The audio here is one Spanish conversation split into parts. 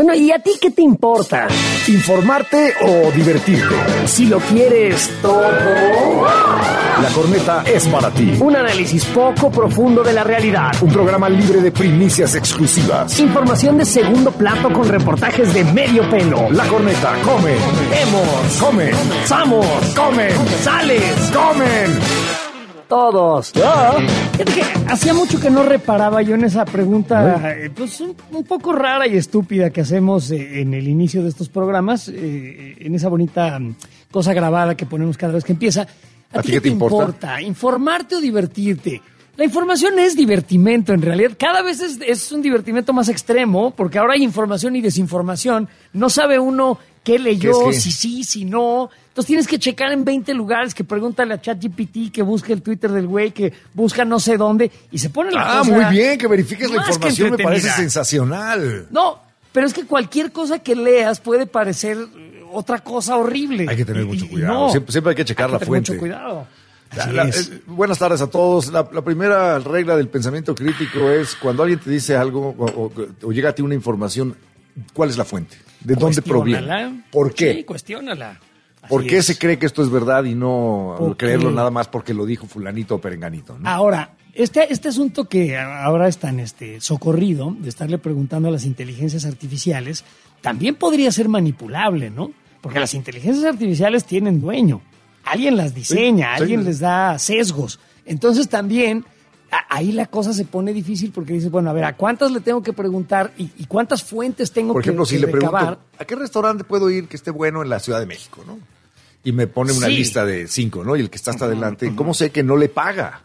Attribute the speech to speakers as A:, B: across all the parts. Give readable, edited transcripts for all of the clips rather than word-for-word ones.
A: Bueno, ¿y a ti qué te importa?
B: ¿Informarte o divertirte?
A: Si lo quieres todo.
B: La Corneta es para ti.
A: Un análisis poco profundo de la realidad.
B: Un programa libre de primicias exclusivas.
A: Información de segundo plato con reportajes de medio pelo.
B: La Corneta, come.
A: Vemos.
B: Comen.
A: Samos.
B: Comen.
A: Sales.
B: Comen.
A: Todos. Fíjate que hacía mucho que no reparaba yo en esa pregunta, pues un poco rara y estúpida que hacemos en el inicio de estos programas, en esa bonita cosa grabada que ponemos cada vez que empieza. ¿A ti qué te importa? ¿Informarte o divertirte? La información es divertimento, en realidad. Cada vez es un divertimento más extremo, porque ahora hay información y desinformación. No sabe uno qué leyó, si sí, si no. Entonces tienes que checar en 20 lugares, que pregúntale a ChatGPT, que busque el Twitter del güey, que busca no sé dónde, y se pone la cosa...
B: muy bien, que verifiques la información, me parece sensacional.
A: No, pero es que cualquier cosa que leas puede parecer otra cosa horrible.
B: Hay que tener mucho cuidado, siempre hay que checar la fuente.
A: Mucho cuidado.
B: Buenas tardes a todos. La primera regla del pensamiento crítico es cuando alguien te dice algo o llega a ti una información, ¿cuál es la fuente? ¿De dónde proviene? ¿Por qué?
A: Sí, cuestiónala.
B: ¿Por qué se cree que esto es verdad y no creerlo nada más porque lo dijo fulanito o perenganito, ¿no?
A: Ahora, este asunto que ahora es tan socorrido de estarle preguntando a las inteligencias artificiales, también podría ser manipulable, ¿no? Porque las inteligencias artificiales tienen dueño. Alguien las diseña, alguien les da sesgos. Entonces también ahí la cosa se pone difícil porque dices, bueno, a ver, ¿a cuántas le tengo que preguntar y cuántas fuentes tengo que recabar?
B: Por ejemplo, si le pregunto, ¿a qué restaurante puedo ir que esté bueno en la Ciudad de México, no? Y me pone una lista de 5, ¿no? Y el que está hasta adelante, ¿cómo sé que no le paga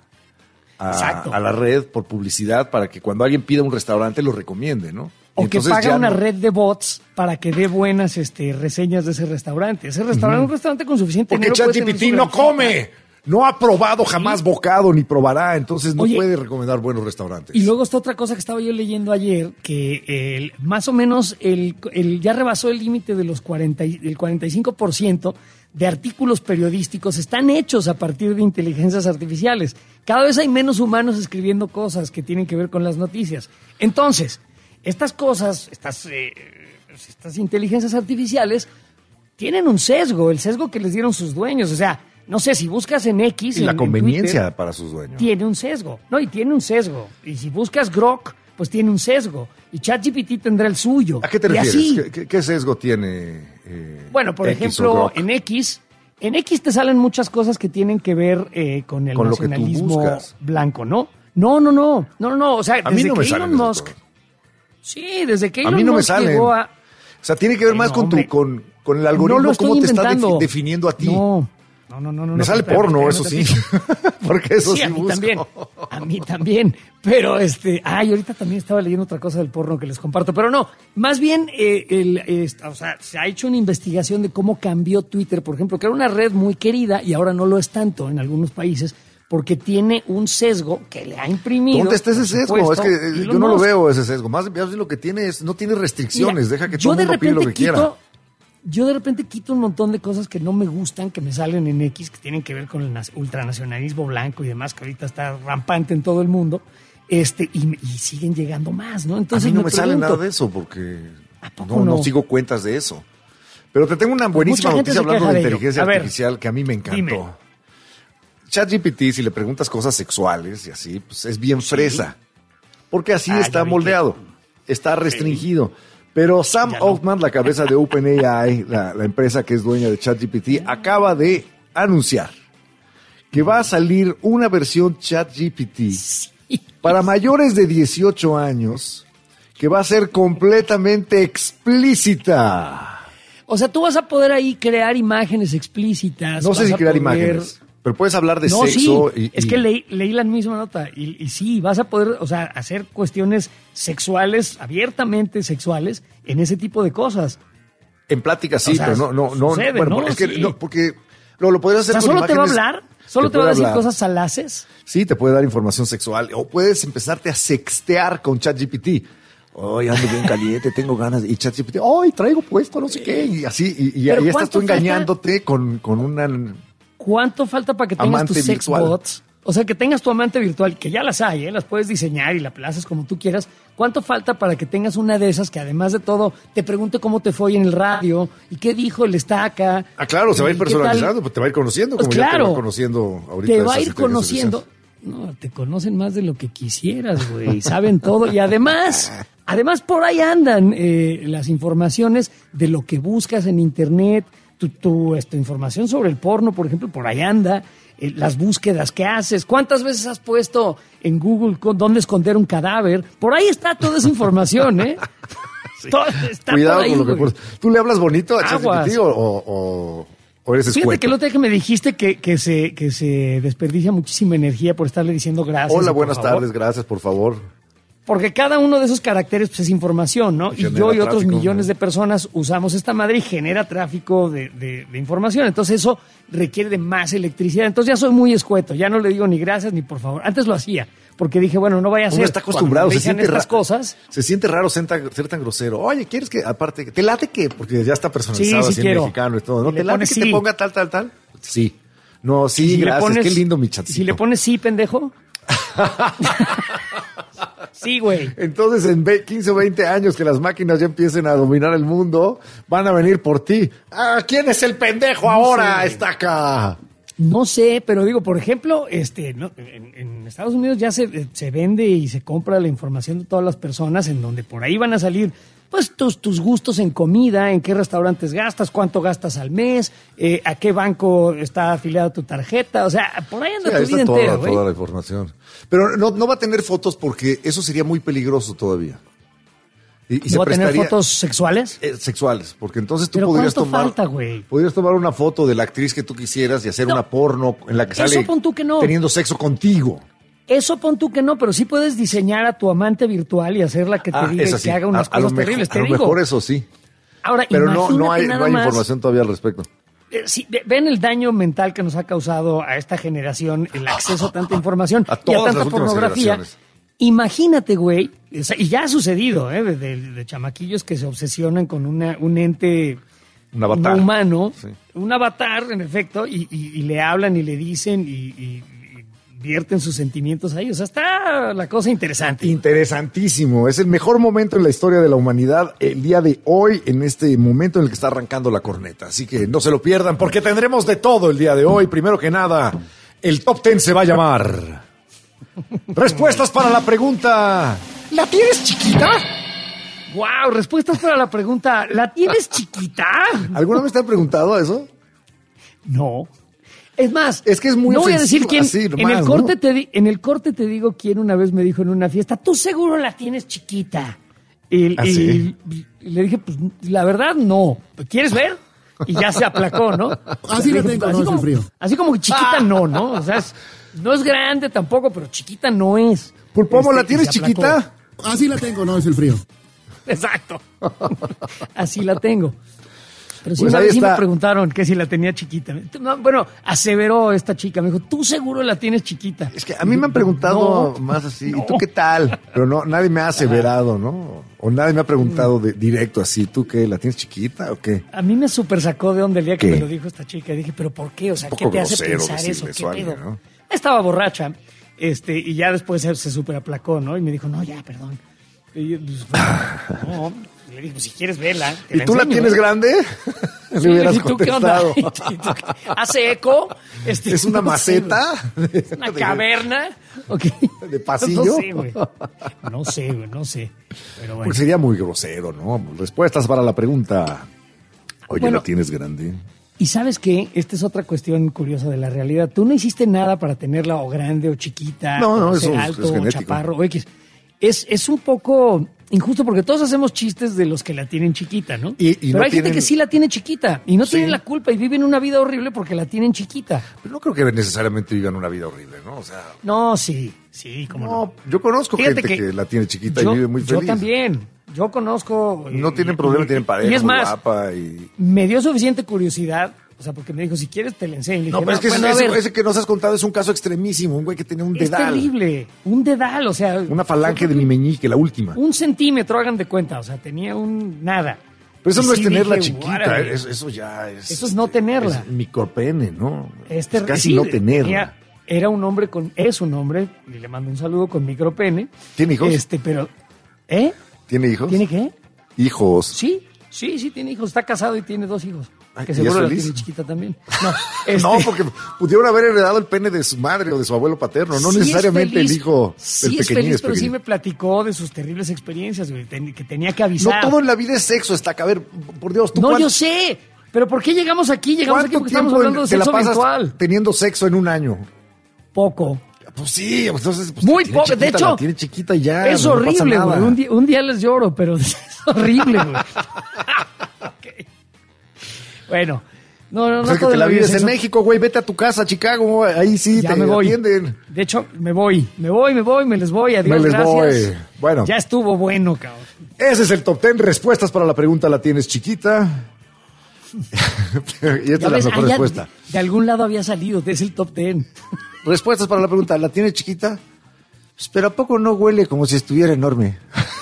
B: a la red por publicidad para que cuando alguien pida un restaurante lo recomiende, ¿no?
A: O que paga una red de bots para que dé buenas reseñas de ese restaurante. Ese restaurante es un restaurante con suficiente dinero.
B: Porque ChatGPT no come. No ha probado jamás bocado ni probará, entonces no puede recomendar buenos restaurantes.
A: Y luego está otra cosa que estaba yo leyendo ayer, que más o menos ya rebasó el límite de los el 45% de artículos periodísticos están hechos a partir de inteligencias artificiales. Cada vez hay menos humanos escribiendo cosas que tienen que ver con las noticias. Entonces, estas cosas, estas inteligencias artificiales tienen un sesgo, el sesgo que les dieron sus dueños. O sea, no sé, si buscas en X...
B: Y la conveniencia
A: Twitter,
B: para sus dueños.
A: Tiene un sesgo. No, y tiene un sesgo. Y si buscas Grok, pues tiene un sesgo. Y ChatGPT tendrá el suyo.
B: ¿A qué te refieres? ¿Qué sesgo tiene
A: bueno, por ejemplo, en X te salen muchas cosas que tienen que ver con el nacionalismo blanco, ¿no? No. O sea, desde que Elon Musk... Sí, desde que Elon Musk llegó a...
B: O sea, tiene que ver más con el algoritmo, cómo te está definiendo a ti.
A: No.
B: Me sale porno, eso sí. Porque eso sí
A: a mí también. A mí también. Pero ahorita también estaba leyendo otra cosa del porno que les comparto. Pero no, más bien, se ha hecho una investigación de cómo cambió Twitter, por ejemplo, que era una red muy querida y ahora no lo es tanto en algunos países, porque tiene un sesgo que le ha imprimido.
B: ¿Dónde está ese sesgo? Es que yo no lo veo, ese sesgo. Más bien lo que tiene es, no tiene restricciones. Deja que todo el mundo pida lo que quiera.
A: Yo de repente quito un montón de cosas que no me gustan, que me salen en X, que tienen que ver con el ultranacionalismo blanco y demás, que ahorita está rampante en todo el mundo, y siguen llegando más, ¿no? Entonces
B: a mí no me sale nada de eso, porque no sigo cuentas de eso. Pero te tengo una buenísima noticia hablando de inteligencia artificial que a mí me encantó. Dime. ChatGPT, si le preguntas cosas sexuales y así, pues es bien fresa, porque así está moldeado, está restringido. Pero Sam Altman, la cabeza de OpenAI, la empresa que es dueña de ChatGPT, acaba de anunciar que va a salir una versión ChatGPT para mayores de 18 años que va a ser completamente explícita.
A: O sea, tú vas a poder ahí crear imágenes explícitas.
B: No sé si crear imágenes, pero puedes hablar de sexo.
A: Sí. Es que leí la misma nota y sí, vas a poder, o sea, hacer cuestiones sexuales, abiertamente sexuales, en ese tipo de cosas.
B: En plática sí, pero no.
A: Sucede,
B: bueno,
A: ¿no?
B: es que no, porque lo podrías hacer.
A: O sea,
B: con
A: ¿solo
B: imágenes,
A: te va a hablar? ¿Solo te va a decir cosas salaces?
B: Sí, te puede dar información sexual. O puedes empezarte a sextear con ChatGPT. Ay, ando bien caliente, tengo ganas. Y ChatGPT, ay, traigo puesto no sé qué. Y así, y ahí estás tú engañándote con una...
A: ¿Cuánto falta para que tengas tus sex bots O sea, que tengas tu amante virtual, que ya las hay, las puedes diseñar y la haces como tú quieras. ¿Cuánto falta para que tengas una de esas que además de todo te pregunte cómo te fue en el radio y qué dijo el estaca?
B: Ah, claro, se va a ir personalizando, pues te va a ir conociendo,
A: pues
B: como
A: claro,
B: ya te va conociendo ahorita.
A: Te va a ir conociendo. No, te conocen más de lo que quisieras, güey. Saben todo y además por ahí andan las informaciones de lo que buscas en internet, tu información sobre el porno, por ejemplo, por ahí anda. Las búsquedas que haces, cuántas veces has puesto en Google dónde esconder un cadáver, por ahí está toda esa información, ¿eh?
B: Sí. Cuidado ahí, con lo que pones. ¿Tú le hablas bonito a ChatGPT o eres escueto?
A: Fíjate que el otro día que me dijiste que se desperdicia muchísima energía por estarle diciendo gracias.
B: Hola, buenas tardes, gracias, por favor.
A: Porque cada uno de esos caracteres pues, es información, ¿no? Y yo y otros tráfico, millones de personas usamos esta madre y genera tráfico de información. Entonces eso requiere de más electricidad. Entonces ya soy muy escueto, ya no le digo ni gracias ni por favor. Antes lo hacía, porque dije, bueno, no vaya a ser.
B: Uno está acostumbrado,
A: se siente estas cosas.
B: Se siente raro ser tan grosero. Oye, ¿quieres que, aparte, te late que? Porque ya está personalizado así en mexicano y todo, ¿no? ¿Te late que te ponga tal? Sí. No, sí, si gracias, qué lindo mi chatcito.
A: Si le pones sí, pendejo. Sí, güey.
B: Entonces, en 15 o 20 años que las máquinas ya empiecen a dominar el mundo, van a venir por ti. Ah, ¿quién es el pendejo ahora, estaca?
A: No sé, pero digo, por ejemplo, en Estados Unidos ya se vende y se compra la información de todas las personas, en donde por ahí van a salir pues tus gustos en comida, en qué restaurantes gastas, cuánto gastas al mes, a qué banco está afiliada tu tarjeta, o sea, por ahí anda tu vida entera, güey.
B: Toda la información. Pero no va a tener fotos porque eso sería muy peligroso todavía.
A: ¿No va a tener fotos sexuales?
B: Sexuales, porque entonces tú
A: ¿Pero
B: podrías
A: cuánto falta, güey?
B: Podrías tomar una foto de la actriz que tú quisieras y hacer una porno en la que sale teniendo sexo contigo.
A: Eso pon tú que no, pero sí puedes diseñar a tu amante virtual y hacerla que te diga que haga unas cosas terribles.
B: A lo mejor eso sí.
A: Ahora,
B: pero no hay información todavía al respecto.
A: Sí, ven el daño mental que nos ha causado a esta generación el acceso a tanta información y a tanta pornografía. Imagínate, güey, y ya ha sucedido, de chamaquillos que se obsesionan con un ente
B: un avatar
A: humano, sí. Un avatar, en efecto, y le hablan y le dicen y vierten sus sentimientos ahí. O sea, está la cosa interesante.
B: Interesantísimo. Es el mejor momento en la historia de la humanidad el día de hoy, en este momento en el que está arrancando la corneta. Así que no se lo pierdan porque tendremos de todo el día de hoy. Primero que nada, el Top 10 se va a llamar Respuestas para la pregunta ¿la tienes chiquita?
A: ¡Wow! Respuestas para la pregunta ¿la tienes chiquita?
B: ¿Alguna vez te han preguntado eso?
A: No. Es más,
B: es que es muy
A: no voy a decir quién.
B: Así, nomás,
A: en el corte te digo quién una vez me dijo en una fiesta, tú seguro la tienes chiquita. Y le dije, pues la verdad no. ¿Quieres ver? Y ya se aplacó, ¿no?
C: Así la tengo, no es el frío.
A: Así como que chiquita no. O sea, no es grande tampoco, pero chiquita no es.
B: Pulpomo, ¿la tienes chiquita?
C: Así la tengo, no es el frío.
A: Exacto. Así la tengo. Pero sí, pues sí me preguntaron que si la tenía chiquita. Bueno, aseveró esta chica, me dijo, tú seguro la tienes chiquita.
B: Es que a mí me han preguntado más así, ¿y tú qué tal? Pero nadie me ha aseverado, ¿no? O nadie me ha preguntado directo así, ¿tú qué? ¿La tienes chiquita o qué?
A: A mí me super sacó de onda el día que me lo dijo esta chica. Dije, ¿pero por qué? O sea, ¿qué te hace pensar eso? ¿Qué pedo? ¿No? Estaba borracha, y ya después se super aplacó, ¿no? Y me dijo, no, ya, perdón. Y yo, pues, no. Le dije, pues si quieres verla.
B: ¿Y tú la tienes grande?
A: Sí, le hubieras contestado. ¿Qué onda? ¿Hace eco?
B: ¿Es una maceta?
A: ¿Es una caverna? Okay.
B: ¿De pasillo?
A: No sé, güey. No sé. Pero bueno.
B: Porque sería muy grosero, ¿no? Respuestas para la pregunta. Oye, ¿la tienes grande?
A: Y ¿sabes qué? Esta es otra cuestión curiosa de la realidad. Tú no hiciste nada para tenerla o grande o chiquita.
B: No,
A: o
B: eso
A: ser alto
B: es
A: o
B: genético.
A: Chaparro o X. Es un poco injusto porque todos hacemos chistes de los que la tienen chiquita, ¿no? Pero hay gente que sí la tiene chiquita y no tienen la culpa y viven una vida horrible porque la tienen chiquita.
B: Pero no creo que necesariamente vivan una vida horrible, ¿no? O sea,
A: no, sí, como no.
B: Yo conozco gente que la tiene chiquita y vive muy feliz.
A: Yo también. Yo conozco.
B: No tienen problema, tienen pareja
A: y es
B: muy
A: más,
B: guapa
A: me dio suficiente curiosidad. O sea, porque me dijo, si quieres te la enseño.
B: No, pero es que ese que nos has contado es un caso extremísimo. Un güey que tenía un dedal.
A: Es terrible. Un dedal, o sea.
B: Una falange de mi meñique, la última.
A: 1 centímetro, hagan de cuenta. O sea, tenía nada.
B: Pero eso no es tenerla chiquita. Eso ya es.
A: Eso es no tenerla.
B: Es micropene, ¿no?
A: Es
B: casi no tenerla.
A: era un hombre es un hombre, y le mando un saludo, con micropene.
B: ¿Tiene hijos?
A: Pero,
B: ¿Tiene hijos?
A: ¿Tiene qué?
B: Hijos.
A: Sí, tiene hijos. Está casado y tiene 2 hijos.
B: Ay,
A: que seguro la tiene chiquita también.
B: No, porque pudieron haber heredado el pene de su madre o de su abuelo paterno, no necesariamente el hijo del pequeñín.
A: Feliz, pero sí me platicó de sus terribles experiencias, güey, que tenía que avisar.
B: No todo en la vida es sexo, a ver, por Dios,
A: No, yo sé, pero ¿por qué llegamos aquí? Llegamos aquí porque estamos hablando de sexo virtual.
B: Teniendo sexo en un año.
A: Poco.
B: Pues sí, entonces...
A: Muy poco, de hecho...
B: La tiene chiquita ya.
A: Es horrible, güey. Un día les lloro, pero es horrible, güey. Okay. Bueno, no.
B: O sea, que te la vives en México, güey. Vete a tu casa, Chicago. Ahí sí ya te atienden.
A: De hecho, me voy. Me les voy. Adiós, gracias.
B: Bueno.
A: Ya estuvo bueno, cabrón.
B: Ese es el top 10. Respuestas para la pregunta, ¿la tienes chiquita? Y esta es la mejor respuesta.
A: De algún lado había salido. Es el top 10.
B: Respuestas para la pregunta, ¿la tienes chiquita? Pues, pero ¿a poco no huele como si estuviera enorme?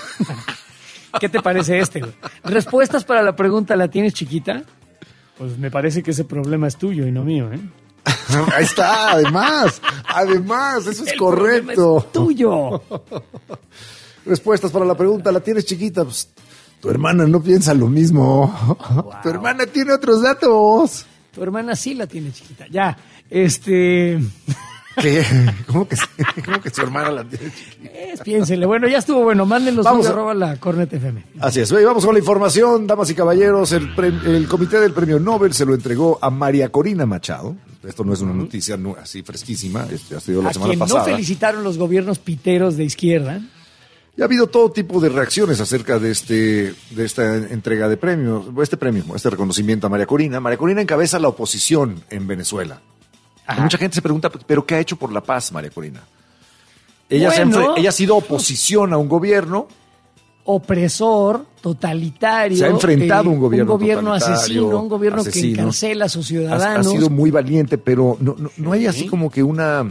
A: ¿Qué te parece güey? Respuestas para la pregunta, ¿la tienes chiquita? Pues me parece que ese problema es tuyo y no mío, ¿eh?
B: Ahí está, además, eso es correcto.
A: Es tuyo.
B: Respuestas para la pregunta, ¿la tienes chiquita? Pues tu hermana no piensa lo mismo. Wow. Tu hermana tiene otros datos.
A: Tu hermana sí la tiene chiquita. Ya, ¿Qué?
B: ¿Cómo que su hermana la tiene chiquita?
A: Piénsele. Bueno, ya estuvo bueno. Mándenlos @ la Cornet FM.
B: Así es. Vamos con la información, damas y caballeros. El comité del premio Nobel se lo entregó a María Corina Machado. Esto no es una noticia así fresquísima. Ha sido la semana pasada.
A: No felicitaron los gobiernos piteros de izquierda.
B: Y ha habido todo tipo de reacciones acerca de esta entrega de premios, este reconocimiento a María Corina. María Corina encabeza la oposición en Venezuela. Mucha gente se pregunta, ¿pero qué ha hecho por la paz María Corina? Ella ha sido oposición a un gobierno
A: opresor, totalitario.
B: Se ha enfrentado a un gobierno
A: asesino, un gobierno que encarcela a sus ciudadanos.
B: Ha sido muy valiente, pero no hay así como que una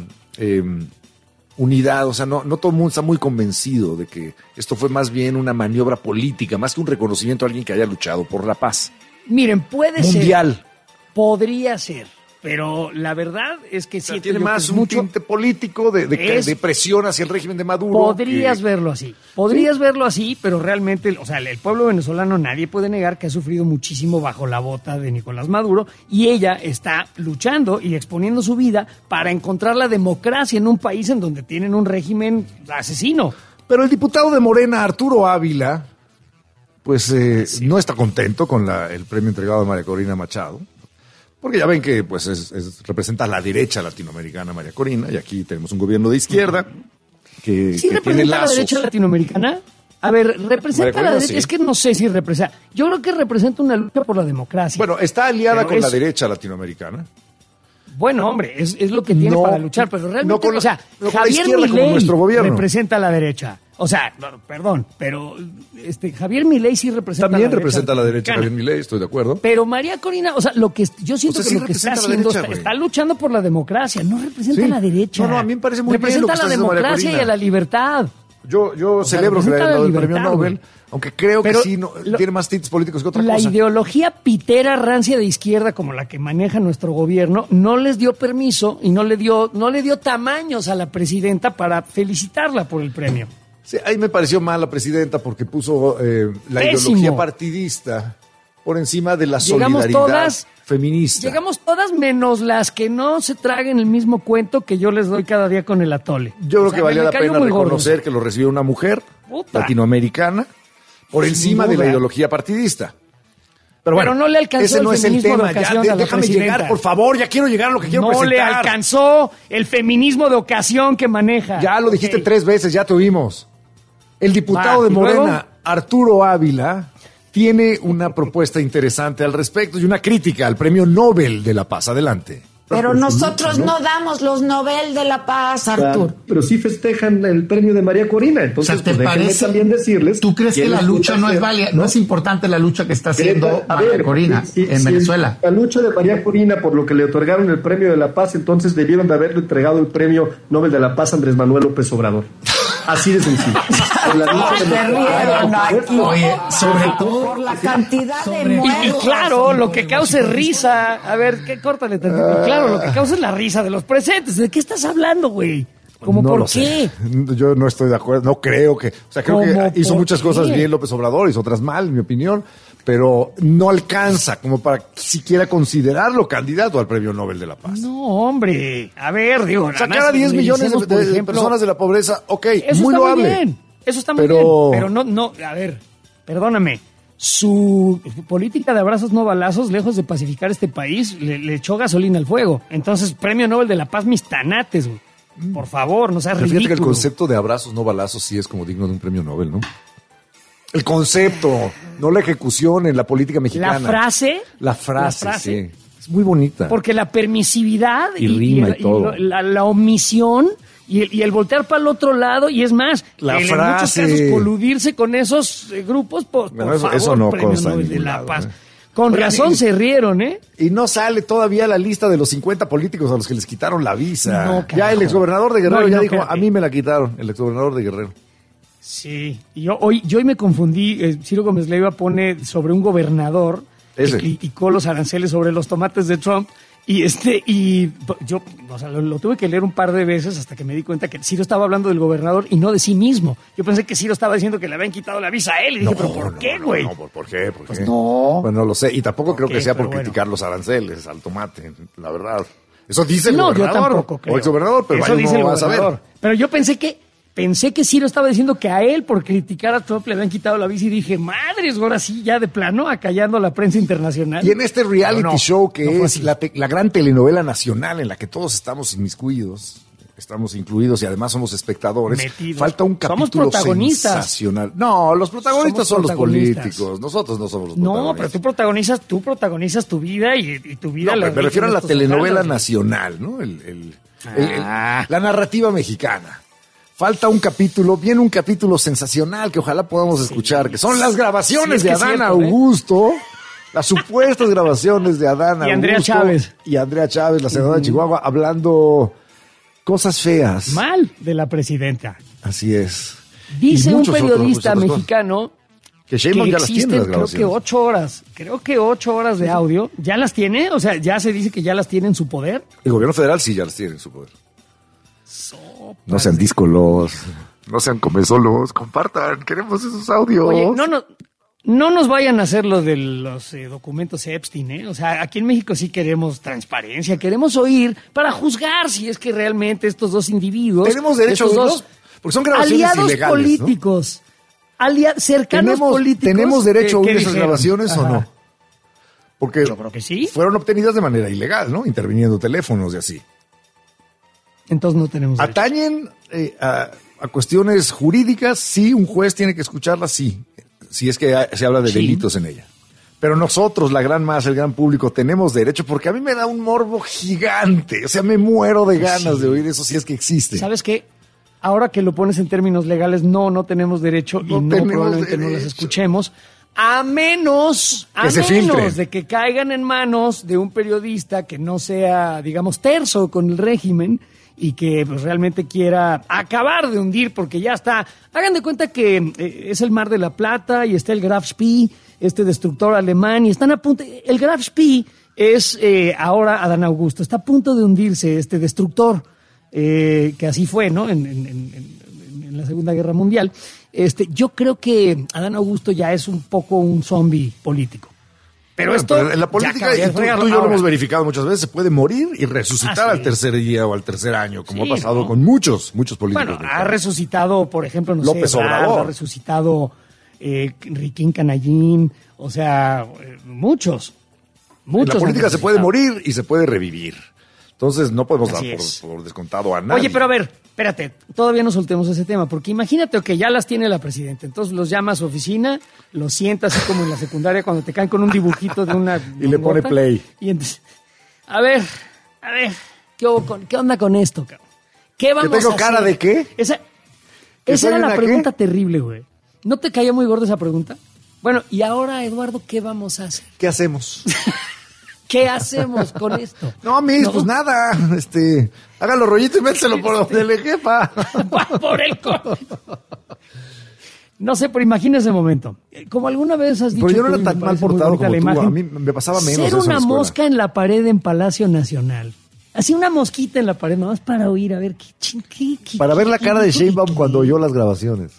B: unidad, o sea, no todo el mundo está muy convencido de que esto fue más bien una maniobra política, más que un reconocimiento a alguien que haya luchado por la paz.
A: Miren, puede
B: mundial.
A: Ser. Podría ser. Pero la verdad es que sí.
B: Tiene más un tinte político de presión hacia el régimen de Maduro.
A: Podrías verlo así, pero realmente, o sea, el pueblo venezolano, nadie puede negar que ha sufrido muchísimo bajo la bota de Nicolás Maduro, y ella está luchando y exponiendo su vida para encontrar la democracia en un país en donde tienen un régimen asesino.
B: Pero el diputado de Morena, Arturo Ávila, pues no está contento con el premio entregado a María Corina Machado. Porque ya ven que pues representa a la derecha latinoamericana María Corina, y aquí tenemos un gobierno de izquierda que tiene lazos. ¿A la derecha
A: latinoamericana? A ver, representa a la derecha, sí. Es que no sé si representa. Yo creo que representa una lucha por la democracia.
B: Bueno, está aliada con la derecha latinoamericana.
A: Bueno, hombre, es lo que tiene para luchar, pero realmente, Javier
B: Milei
A: representa a la derecha. O sea, perdón, pero Javier Milei sí representa
B: También
A: a la derecha.
B: También representa a la derecha Javier Milei, estoy de acuerdo.
A: Pero María Corina, o sea, yo siento que lo que está haciendo está luchando por la democracia, no representa a la derecha.
B: No, a mí me parece muy bien lo que
A: representa a la democracia y a la libertad.
B: Yo celebro que le haya dado el premio Nobel, aunque creo que sí tiene más tintes políticos que otra cosa.
A: La ideología pitera rancia de izquierda, como la que maneja nuestro gobierno, no les dio permiso y no le dio tamaños a la presidenta para felicitarla por el premio.
B: Sí, ahí me pareció mal la presidenta porque puso la ideología partidista por encima de la solidaridad feminista.
A: Llegamos todas menos las que no se traguen el mismo cuento que yo les doy cada día con el atole.
B: Yo creo que valía la pena reconocer que lo recibió una mujer latinoamericana por encima de la ideología partidista. Pero bueno,
A: no le alcanzó
B: ese no es el tema. Déjame llegar, por favor, ya quiero llegar a lo que quiero presentar.
A: No le alcanzó el feminismo de ocasión que maneja.
B: Ya lo dijiste 3 veces, ya te oímos. El diputado de Morena, Arturo Ávila, tiene una propuesta interesante al respecto y una crítica al premio Nobel de la Paz. Adelante.
D: Pero nosotros no damos los Nobel de la Paz, Artur.
E: Pero sí festejan el premio de María Corina. Entonces,
F: ¿te parece?
E: También decirles.
F: ¿Tú crees que la lucha no es válida? ¿No es importante la lucha que está haciendo María Corina en Venezuela?
E: La lucha de María Corina, por lo que le otorgaron el premio de la Paz, entonces debieron de haberle entregado el premio Nobel de la Paz a Andrés Manuel López Obrador. Así de sencillo.
F: Oye, sobre todo
D: por la cantidad de muertos.
A: Y claro, lo que causa es risa. A ver, córtale tantito. Claro, lo que causa es la risa de los presentes. ¿De qué estás hablando, güey? ¿Cómo
B: no
A: por
B: lo
A: qué?
B: Sé. Yo no estoy de acuerdo, no creo que... O sea, creo que hizo muchas cosas bien López Obrador, hizo otras mal, en mi opinión, pero no alcanza como para siquiera considerarlo candidato al Premio Nobel de la Paz.
A: No, hombre. A ver, digo...
B: Sacar a 10 millones de personas de la pobreza, ok,
A: eso
B: muy
A: está
B: loable.
A: Muy bien. Eso está muy bien, pero no, a ver, perdóname. Su política de abrazos no balazos, lejos de pacificar este país, le echó gasolina al fuego. Entonces, Premio Nobel de la Paz, mis tanates, güey. Por favor, no seas ridículo.
B: Fíjate que el concepto de abrazos no balazos sí es como digno de un premio Nobel, ¿no? El concepto, no la ejecución en la política mexicana. La frase, sí. Es muy bonita.
A: Porque la permisividad
B: y todo.
A: La omisión y el voltear para el otro lado, y es más, en muchos casos coludirse con esos grupos, por favor,
B: eso no
A: Premio
B: consta
A: Nobel
B: en
A: de la
B: lado,
A: Paz. Con razón se rieron, ¿eh?
B: Y no sale todavía la lista de los 50 políticos a los que les quitaron la visa.
A: No,
B: ya el exgobernador de Guerrero dijo,
A: espérate.
B: a mí me la quitaron, el exgobernador de Guerrero.
A: Sí, y yo hoy me confundí. Ciro Gómez Leiva pone sobre un gobernador y criticó los aranceles sobre los tomates de Trump. Y yo, o sea, lo tuve que leer un par de veces hasta que me di cuenta que Ciro estaba hablando del gobernador y no de sí mismo. Yo pensé que Ciro estaba diciendo que le habían quitado la visa a él. Y dije, ¿pero por qué, güey?
B: No, ¿por qué?
A: Pues no.
B: Bueno, no lo sé. Y tampoco creo que sea por criticar los aranceles al tomate, la verdad. Eso dice el gobernador.
A: Yo tampoco creo.
B: O exgobernador, pero
A: eso dice el
B: vas a
A: gobernador.
B: ver.
A: Pero yo pensé que Ciro estaba diciendo que a él, por criticar a Trump, le habían quitado la visa, y dije, madres, ahora sí, ya de plano, acallando a la prensa internacional.
B: Y en este reality show que es la gran telenovela nacional en la que todos estamos inmiscuidos, estamos incluidos y además somos espectadores, falta un capítulo sensacional. No, los protagonistas son los políticos, nosotros no somos los protagonistas.
A: No, pero tú protagonizas tu vida y tu vida...
B: No, me refiero a la telenovela nacional, ¿no? La narrativa mexicana. Falta un capítulo, viene un capítulo sensacional que ojalá podamos escuchar, que son las grabaciones de Adán Augusto, las supuestas grabaciones de Adán Augusto. Y Andrea Chávez, la senadora de Chihuahua, hablando cosas feas.
A: Mal de la presidenta.
B: Así es.
A: Dice un periodista mexicano
B: que Sheinbaum ya las tiene las grabaciones.
A: Creo que 8 horas de audio. ¿Ya las tiene? O sea, ¿ya se dice que ya las tiene en su poder?
B: El gobierno federal sí ya las tiene en su poder. No sean díscolos, no sean comezolos, compartan, queremos esos audios.
A: Oye, no nos vayan a hacer lo de los documentos Epstein, ¿eh? O sea, aquí en México sí queremos transparencia, queremos oír para juzgar si es que realmente estos dos individuos...
B: Tenemos derecho a oírlos, porque son grabaciones
A: aliados
B: ilegales,
A: políticos, ¿no? Cercanos políticos.
B: ¿Tenemos derecho a oír esas grabaciones o no? Porque
A: yo creo que sí.
B: Fueron obtenidas de manera ilegal, ¿no? Interviniendo teléfonos y así.
A: Entonces no tenemos derecho.
B: Atañen a cuestiones jurídicas, sí, un juez tiene que escucharlas, sí, si es que se habla de delitos en ella. Pero nosotros, la gran masa, el gran público, tenemos derecho, porque a mí me da un morbo gigante, o sea, me muero de ganas de oír eso si es que existe.
A: ¿Sabes qué? Ahora que lo pones en términos legales, no tenemos derecho y probablemente no las escuchemos. A menos de que caigan en manos de un periodista que no sea, digamos, terso con el régimen y que pues, realmente quiera acabar de hundir, porque ya está. Hagan de cuenta que es el Mar de la Plata y está el Graf Spee, este destructor alemán, y están a punto. El Graf Spee es ahora Adán Augusto, está a punto de hundirse este destructor, que así fue, ¿no? En la Segunda Guerra Mundial. Yo creo que Adán Augusto ya es un poco un zombie político. Pero esto
B: en la política, y tú y yo lo hemos verificado muchas veces, se puede morir y resucitar al tercer día o al tercer año, como ha pasado con muchos políticos.
A: Bueno, ha resucitado, por ejemplo,
B: López Obrador.
A: Ha resucitado Riquín Canallín, o sea, muchos.
B: En la política se puede morir y se puede revivir. Entonces no podemos dar por descontado a nadie.
A: Oye, pero a ver, espérate, todavía no soltemos ese tema, porque imagínate que ya las tiene la presidenta, entonces los llama a su oficina, los sienta así como en la secundaria cuando te caen con un dibujito de una...
B: y le pone play.
A: Y entonces, a ver, ¿qué onda con esto, cabrón? ¿Qué vamos a hacer?
B: ¿Que tengo cara de qué?
A: Esa era la pregunta terrible, güey. ¿No te caía muy gorda esa pregunta? Bueno, y ahora, Eduardo, ¿qué vamos a hacer?
B: ¿Qué hacemos?
A: ¿Qué hacemos con esto?
B: No, pues nada. Hágalo rollito y mételo por donde le jefa.
A: Por el No sé, pero imagina ese momento. Como alguna vez has dicho...
B: Pero yo no era tan mal portado como tú. A mí me pasaba menos
A: ser una mosca en la pared en Palacio Nacional. Así una mosquita en la pared, nomás para oír, a ver qué...
B: Para ver la cara de Sheinbaum cuando oyó las grabaciones.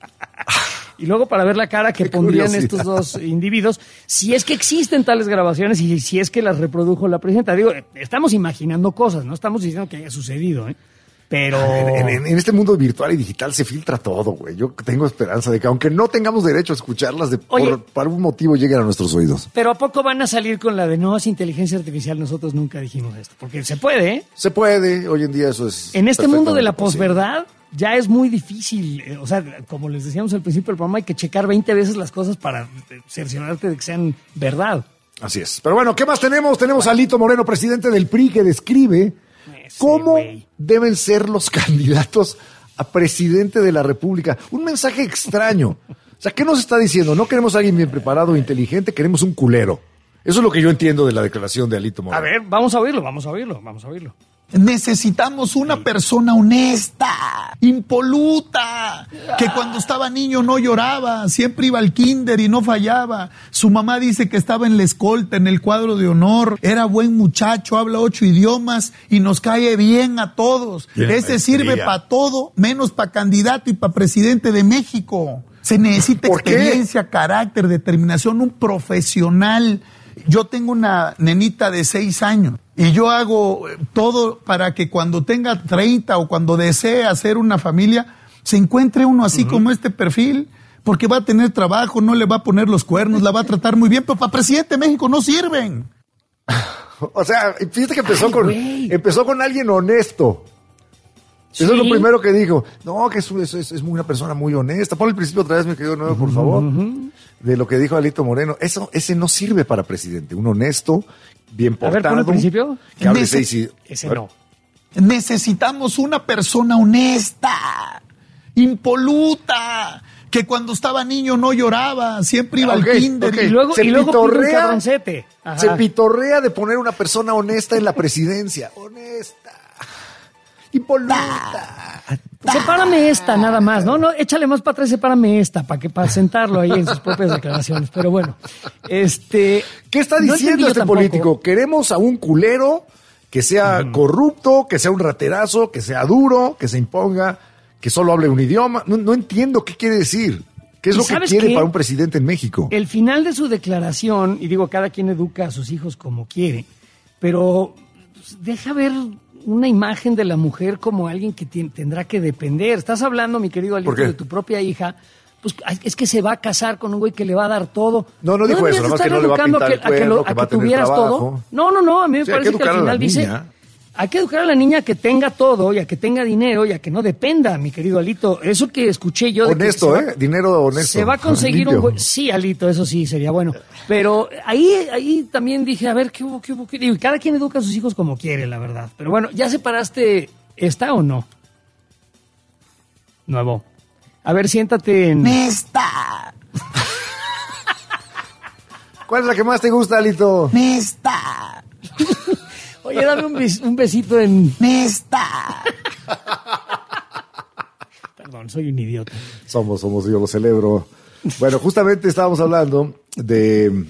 A: Y luego para ver la cara que pondrían estos dos individuos, si es que existen tales grabaciones y si es que las reprodujo la presidenta. Digo, estamos imaginando cosas, no estamos diciendo que haya sucedido, ¿eh? Pero...
B: En este mundo virtual y digital se filtra todo, güey. Yo tengo esperanza de que, aunque no tengamos derecho a escucharlas, por algún motivo lleguen a nuestros oídos.
A: Pero ¿a poco van a salir con la de no es inteligencia artificial? Nosotros nunca dijimos esto. Porque se puede, ¿eh?
B: Se puede. Hoy en día eso es...
A: En este mundo de la posverdad ya es muy difícil. O sea, como les decíamos al principio del programa, hay que checar 20 veces las cosas para cerciorarte de que sean verdad.
B: Así es. Pero bueno, ¿qué más tenemos? Tenemos a Alito Moreno, presidente del PRI, que describe... ¿Cómo deben ser los candidatos a presidente de la República? Un mensaje extraño. O sea, ¿qué nos está diciendo? No queremos a alguien bien preparado o inteligente, queremos un culero. Eso es lo que yo entiendo de la declaración de Alito Moreno.
A: A ver, vamos a oírlo.
F: Necesitamos una persona honesta, impoluta, que cuando estaba niño no lloraba, siempre iba al kinder y no fallaba. Su mamá dice que estaba en la escolta, en el cuadro de honor, era buen muchacho, habla 8 idiomas y nos cae bien a todos. Ese sirve para todo, menos para candidato y para presidente de México. Se necesita experiencia, carácter, determinación, un profesional. Yo tengo una nenita de 6 años y yo hago todo para que cuando tenga 30 o cuando desee hacer una familia, se encuentre uno así como este perfil, porque va a tener trabajo, no le va a poner los cuernos, la va a tratar muy bien, pero para presidente de México no sirven.
B: O sea, fíjate que empezó con alguien honesto. Sí. Eso es lo primero que dijo. No, que es una persona muy honesta. Pon el principio otra vez, mi querido Nuevo, por favor. De lo que dijo Alito Moreno. Ese no sirve para presidente. Un honesto, bien portado.
A: A ver, pon el principio.
B: Que hable
A: ese no.
F: Necesitamos una persona honesta, impoluta, que cuando estaba niño no lloraba, siempre iba al kinder.
A: Y luego pitorrea,
B: se pitorrea de poner una persona honesta en la presidencia. Honesta. Impoluta.
A: Sepárame esta nada más, ¿no? Échale más para atrás, sepárame esta, para sentarlo ahí en sus propias declaraciones. Pero bueno,
B: ¿qué está diciendo este político? Queremos a un culero que sea corrupto, que sea un raterazo, que sea duro, que se imponga, que solo hable un idioma. No entiendo qué quiere decir. ¿Qué es lo que quiere para un presidente en México?
A: El final de su declaración, y digo, cada quien educa a sus hijos como quiere, pero deja ver una imagen de la mujer como alguien que tendrá que depender. Estás hablando, mi querido Alito, de tu propia hija. Pues es que se va a casar con un güey que le va a dar todo.
B: No dijo eso, nada más que no le va a pintar el cuerno, que va a tener trabajo.
A: No, a mí me parece que al final dice... Hay que educar a la niña a que tenga todo y a que tenga dinero y a que no dependa, mi querido Alito. Eso que escuché yo...
B: Honesto, dinero honesto.
A: Se va a conseguir un güey... Sí, Alito, eso sí, sería bueno. Pero ahí también dije, a ver, ¿qué hubo? Y cada quien educa a sus hijos como quiere, la verdad. Pero bueno, ¿ya separaste esta o no? Nuevo. A ver, siéntate en...
F: ¡Nesta!
B: ¿Cuál es la que más te gusta, Alito?
F: ¡Nesta!
A: Oye, dame un besito en...
F: ¡Nesta!
A: Perdón, soy un idiota.
B: Somos, yo lo celebro. Bueno, justamente estábamos hablando de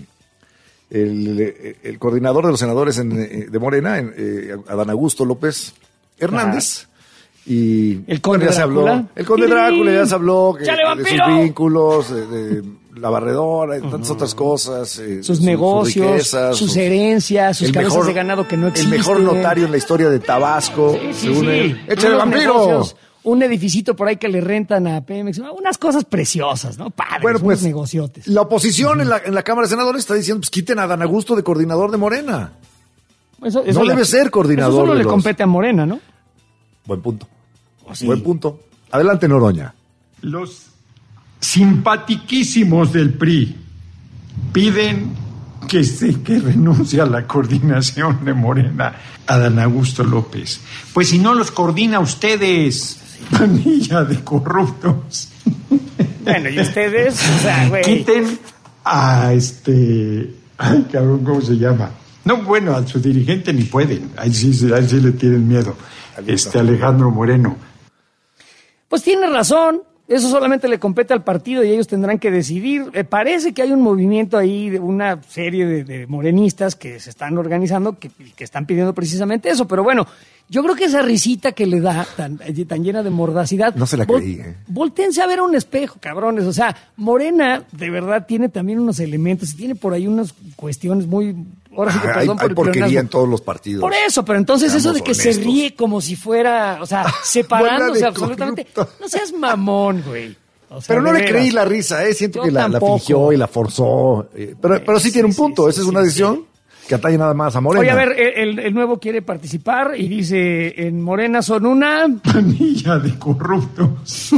B: el coordinador de los senadores de Morena, Adán Augusto López Hernández. Y
A: el conde Drácula.
B: El conde Drácula ya se habló de sus vínculos, de la barredora, de tantas otras cosas.
A: Sus negocios, riquezas, sus herencias, sus cabezas de ganado que no existen.
B: El mejor notario en la historia de Tabasco.
A: Sí.
B: ¡Échale vampiro!
A: Un edificito por ahí que le rentan a Pemex. Unas cosas preciosas, ¿no? Padres, bueno, pues, negociotes.
B: La oposición en la Cámara de Senadores está diciendo, pues quiten a Adán Augusto de coordinador de Morena. Eso no debe ser coordinador.
A: Eso solo le compete a Morena, ¿no?
B: Buen punto. Buen punto. Adelante, Noroña.
G: Los simpatiquísimos del PRI piden que renuncie a la coordinación de Morena Adán Augusto López. Pues si no los coordina ustedes, pandilla de corruptos.
A: Bueno, y ustedes, o sea, güey.
G: Quiten a ay, cabrón, ¿cómo se llama? No, bueno, a su dirigente ni pueden. Ahí sí le tienen miedo. Alejandro Moreno.
A: Pues tiene razón. Eso solamente le compete al partido y ellos tendrán que decidir. Parece que hay un movimiento ahí de una serie de morenistas que se están organizando que están pidiendo precisamente eso. Pero bueno, yo creo que esa risita que le da tan llena de mordacidad...
B: No se la creí,
A: Voltéense a ver a un espejo, cabrones. O sea, Morena de verdad tiene también unos elementos y tiene por ahí unas cuestiones muy... Ahora sí que perdón por el
B: porquería en todos los partidos.
A: Por eso, pero entonces eso de que honestos. Se ríe como si fuera, o sea, separándose absolutamente. No seas mamón, güey. O sea,
B: pero no le creí la risa, siento yo que la fingió y la forzó. Pero sí tiene un punto, esa es una decisión que atañe nada más a Morena.
A: Oye, a ver, el nuevo quiere participar y dice, en Morena son una...
G: Pandilla de corruptos.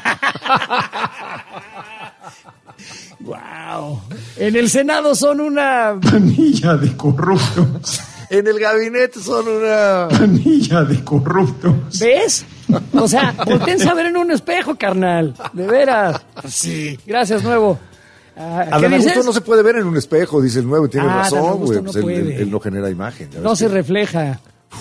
A: Wow. En el Senado son una...
G: Pandilla de corruptos.
B: En el gabinete son una...
G: Pandilla de corruptos.
A: ¿Ves? O sea, voltéense a ver en un espejo, carnal. De veras. Sí. Gracias, nuevo.
B: Adán Augusto no se puede ver en un espejo, dice el nuevo. Tiene razón, güey.
A: No
B: él no genera imagen.
A: No se refleja.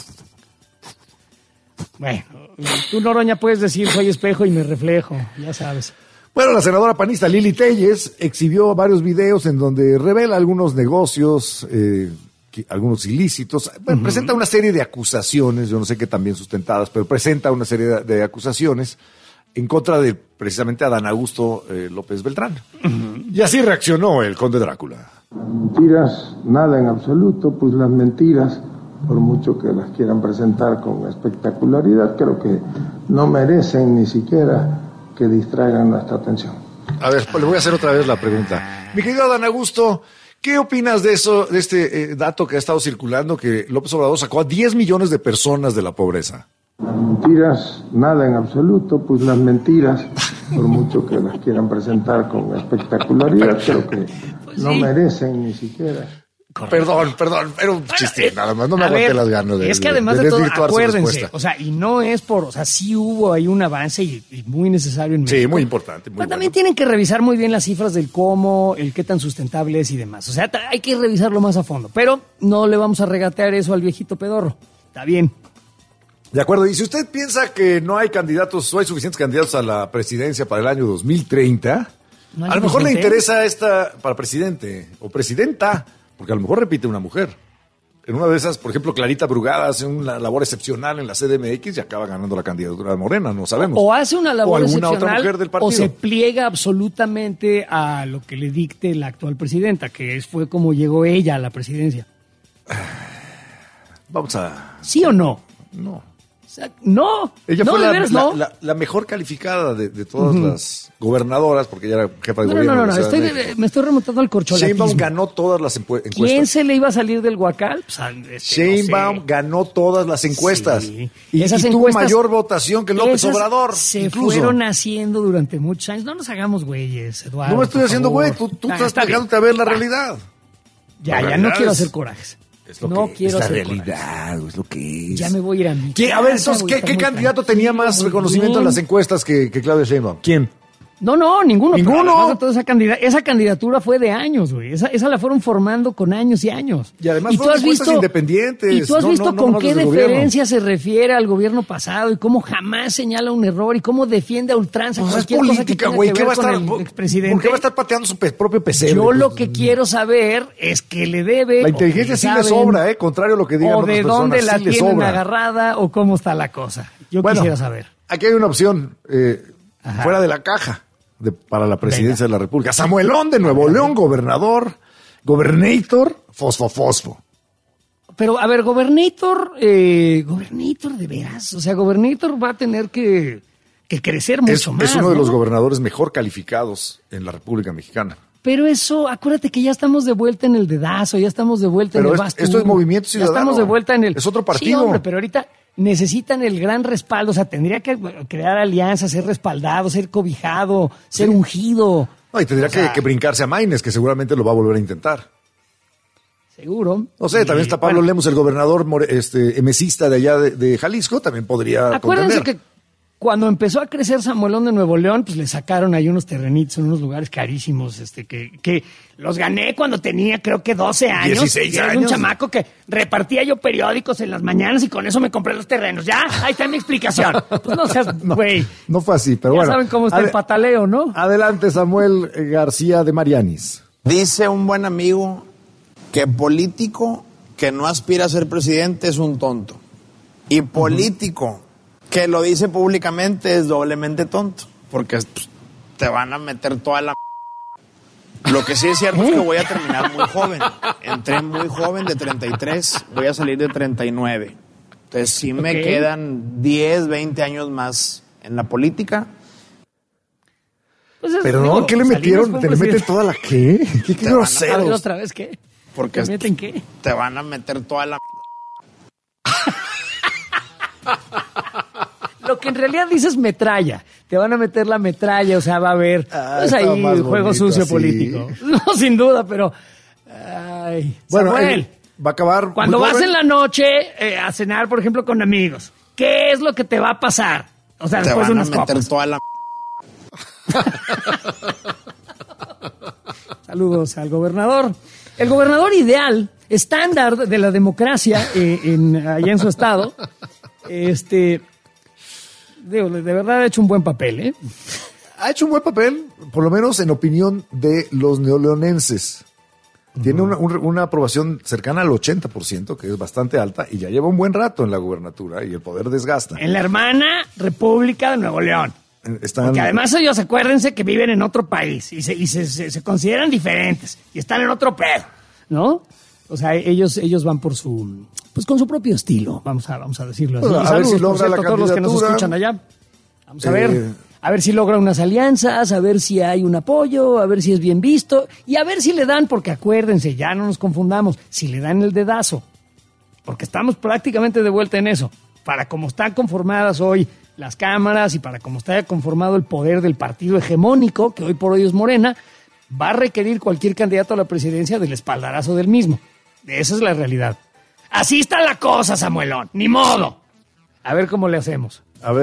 A: Bueno, tú, Noroña, puedes decir soy espejo y me reflejo. Ya sabes.
B: Bueno, la senadora panista Lili Téllez exhibió varios videos en donde revela algunos negocios, algunos ilícitos. Bueno, presenta una serie de acusaciones, yo no sé qué tan bien sustentadas, pero presenta una serie de acusaciones en contra de precisamente Adán Augusto López Beltrán. Y así reaccionó el conde Drácula.
H: Mentiras, nada en absoluto, pues las mentiras, por mucho que las quieran presentar con espectacularidad, creo que no merecen ni siquiera que distraigan nuestra atención.
B: A ver, pues le voy a hacer otra vez la pregunta. Mi querido Adán Augusto, ¿qué opinas de eso, de este dato que ha estado circulando, que López Obrador sacó a 10 millones de personas de la pobreza?
H: Mentiras, nada en absoluto, pues las mentiras, por mucho que las quieran presentar con espectacularidad, creo que no merecen ni siquiera.
B: Correcto. Perdón, era un chiste, nada más, no me aguanté las ganas de...
A: Es que además de todo, acuérdense, o sea, y no es por, o sea, sí hubo ahí un avance y muy necesario en México.
B: Sí, muy importante.
A: Pero también tienen que revisar muy bien las cifras del cómo, el qué tan sustentable es y demás. O sea, hay que revisarlo más a fondo, pero no le vamos a regatear eso al viejito pedorro. Está bien.
B: De acuerdo, y si usted piensa que no hay candidatos, o hay suficientes candidatos a la presidencia para el año 2030, ¿no a lo mejor le interesa esta para presidente o presidenta? Porque a lo mejor repite una mujer. En una de esas, por ejemplo, Clarita Brugada hace una labor excepcional en la CDMX y acaba ganando la candidatura de Morena, no sabemos.
A: O hace una labor excepcional
B: otra mujer del partido.
A: O se pliega absolutamente a lo que le dicte la actual presidenta, que fue como llegó ella a la presidencia.
B: Vamos a...
A: ¿Sí o no?
B: No.
A: O sea, no.
B: Ella fue la mejor calificada de todas las gobernadoras, porque ella era jefa de gobierno.
A: No, me estoy remontando al corcholatismo.
B: Sheinbaum ganó todas las encuestas.
A: ¿Quién se le iba a salir del Huacal? Pues,
B: Sheinbaum ganó todas las encuestas. Sí. Y tuvo mayor votación que López Obrador.
A: Se fueron haciendo durante muchos años. No nos hagamos güeyes, Eduardo.
B: No me estoy haciendo güey, tú estás dejándote a ver la realidad.
A: Ya no quiero hacer corajes.
B: Es la realidad, es lo que es.
A: Ya me voy a ir a mi casa.
B: A ver, entonces, ¿qué candidato tenía más reconocimiento en las encuestas que Claudia Sheinbaum? ¿Quién?
A: No, ninguno. Toda esa candidatura fue de años, güey. Esa la fueron formando con años y años.
B: Y además fueron encuestas independientes.
A: Y tú has visto con qué deferencia se refiere al gobierno pasado y cómo jamás señala un error y cómo defiende a ultranza cualquier
B: política,
A: cosa que tenga que ver
B: con
A: el expresidente.
B: ¿Por qué va a estar pateando su propio pesebre?
A: Yo lo que quiero saber es que le debe...
B: La inteligencia sí le sobra, contrario a lo que digan otras personas.
A: O de dónde la tienen agarrada o cómo está la cosa. Yo quisiera saber.
B: Aquí hay una opción fuera de la caja. Para la presidencia de la República. Samuelón de Nuevo León, gobernator, fosfo.
A: Pero, a ver, gobernator de veras. O sea, gobernator va a tener que crecer mucho más.
B: Es uno de los gobernadores mejor calificados en la República Mexicana.
A: Pero eso, acuérdate que ya estamos de vuelta en el dedazo, ya estamos de vuelta en el Bastu.
B: Esto es Movimiento Ciudadano.
A: Ya estamos de vuelta en el...
B: Es otro partido.
A: Sí, hombre, pero ahorita necesitan el gran respaldo. O sea, tendría que crear alianzas, ser respaldado, ser cobijado, ser ungido.
B: No, y tendría que brincarse a Maínez, que seguramente lo va a volver a intentar.
A: Seguro.
B: No sé, también está Pablo Lemos, el gobernador emesista de allá de Jalisco, también podría
A: Acuérdense
B: contender.
A: Cuando empezó a crecer Samuelón de Nuevo León, pues le sacaron ahí unos terrenitos en unos lugares carísimos, que los gané cuando tenía creo que 12 años.
B: 16 años.
A: Era un chamaco que repartía yo periódicos en las mañanas y con eso me compré los terrenos. Ya, ahí está mi explicación. Pues no seas, güey.
B: No fue así, pero
A: ya
B: bueno.
A: Ya saben cómo está el pataleo, ¿no?
B: Adelante, Samuel García de Marianis.
I: Dice un buen amigo que político que no aspira a ser presidente es un tonto. Y político que lo dice públicamente es doblemente tonto, porque pues, te van a meter toda la... Lo que sí es cierto es que voy a terminar muy joven. Entré muy joven, de 33, voy a salir de 39. Entonces sí me quedan 10, 20 años más en la política.
B: Pues pero no, ¿qué le metieron? ¿Te le meten toda la qué? ¿Qué groseros?
A: A ver, otra vez, ¿qué?
I: Porque
A: ¿te meten qué?
I: Te van a meter toda la...
A: Lo que en realidad dices metralla. Te van a meter la metralla, o sea, va a haber pues ahí juego sucio político. No, sin duda, pero... Ay, bueno, Samuel,
B: va a acabar...
A: Cuando vas en la noche a cenar, por ejemplo, con amigos, ¿qué es lo que te va a pasar? O sea, después de unas copas. Te van a meter toda la... Saludos al gobernador. El gobernador ideal, estándar de la democracia allá en su estado, digo, de verdad ha hecho un buen papel, ¿eh?
B: Ha hecho un buen papel, por lo menos en opinión de los neoleonenses. Tiene una aprobación cercana al 80%, que es bastante alta, y ya lleva un buen rato en la gubernatura, y el poder desgasta.
A: En la hermana República de Nuevo León. Porque además ellos, acuérdense que viven en otro país y se consideran diferentes y están en otro pedo, ¿no? O sea, ellos van por su... Pues con su propio estilo, vamos a decirlo así.
B: Pues a ver si logra la candidatura. A todos los que nos
A: escuchan allá. Vamos a ver si logra unas alianzas, a ver si hay un apoyo, a ver si es bien visto y a ver si le dan, porque acuérdense, ya no nos confundamos, si le dan el dedazo, porque estamos prácticamente de vuelta en eso. Para cómo están conformadas hoy las cámaras y para cómo está conformado el poder del partido hegemónico, que hoy por hoy es Morena, va a requerir cualquier candidato a la presidencia del espaldarazo del mismo. Esa es la realidad. Así está la cosa, Samuelón. Ni modo. A ver cómo le hacemos.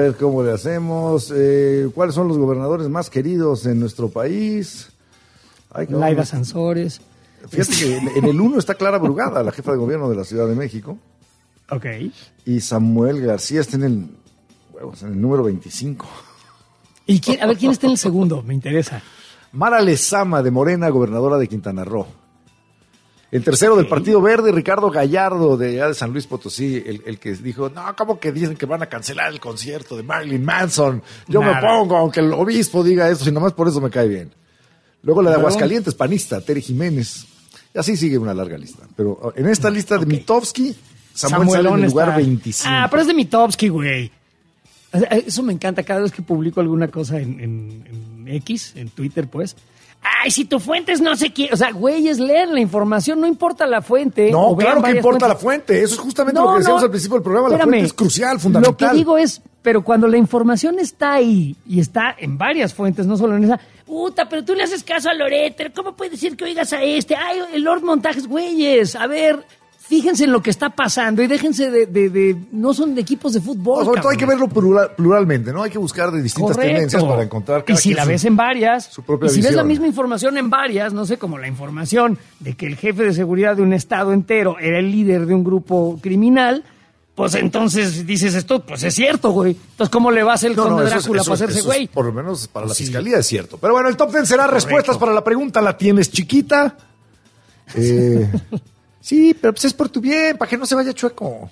B: ¿Cuáles son los gobernadores más queridos en nuestro país?
A: Laida Sansores.
B: Fíjate que en el 1 está Clara Brugada, la jefa de gobierno de la Ciudad de México.
A: Ok.
B: Y Samuel García está en el número 25.
A: ¿Y quién está en el segundo? Me interesa.
B: Mara Lezama, de Morena, gobernadora de Quintana Roo. El tercero del Partido Verde, Ricardo Gallardo, de allá de San Luis Potosí, el que dijo, no, ¿cómo que dicen que van a cancelar el concierto de Marilyn Manson? Yo me pongo, aunque el obispo diga eso, si nomás por eso me cae bien. Luego la de Aguascalientes, panista, Tere Jiménez. Y así sigue una larga lista. Pero en esta lista de Mitofsky, Samuel sale en el lugar 25.
A: Ah, pero es de Mitofsky, güey. Eso me encanta cada vez que publico alguna cosa en X, en Twitter, pues. Ay, si tu fuente es no sé quién. O sea, güeyes, lean la información, no importa la fuente.
B: No, claro que importa la fuente. Eso es justamente lo que decíamos al principio del programa. La fuente es crucial, fundamental.
A: Lo que digo es, pero cuando la información está ahí y está en varias fuentes, no solo en esa. Puta, pero tú le haces caso a Loret, pero ¿cómo puede decir que oigas a este? Ay, el Lord Montajes, güeyes. A ver, fíjense en lo que está pasando y déjense de no son de equipos de fútbol.
B: Sobre todo hay que verlo pluralmente, ¿no? Hay que buscar de distintas tendencias para encontrar
A: cada. Y si la ves en varias,
B: su propia
A: y si
B: visión.
A: ves la misma información en varias, no sé, como la información de que el jefe de seguridad de un estado entero era el líder de un grupo criminal, pues entonces dices esto, pues es cierto, güey. Entonces, ¿cómo le va a hacer el conde Drácula para hacerse güey?
B: Por lo menos para la fiscalía es cierto. Pero bueno, el top 10 será respuestas para la pregunta. ¿La tienes chiquita? Sí, pero pues es por tu bien, para que no se vaya chueco.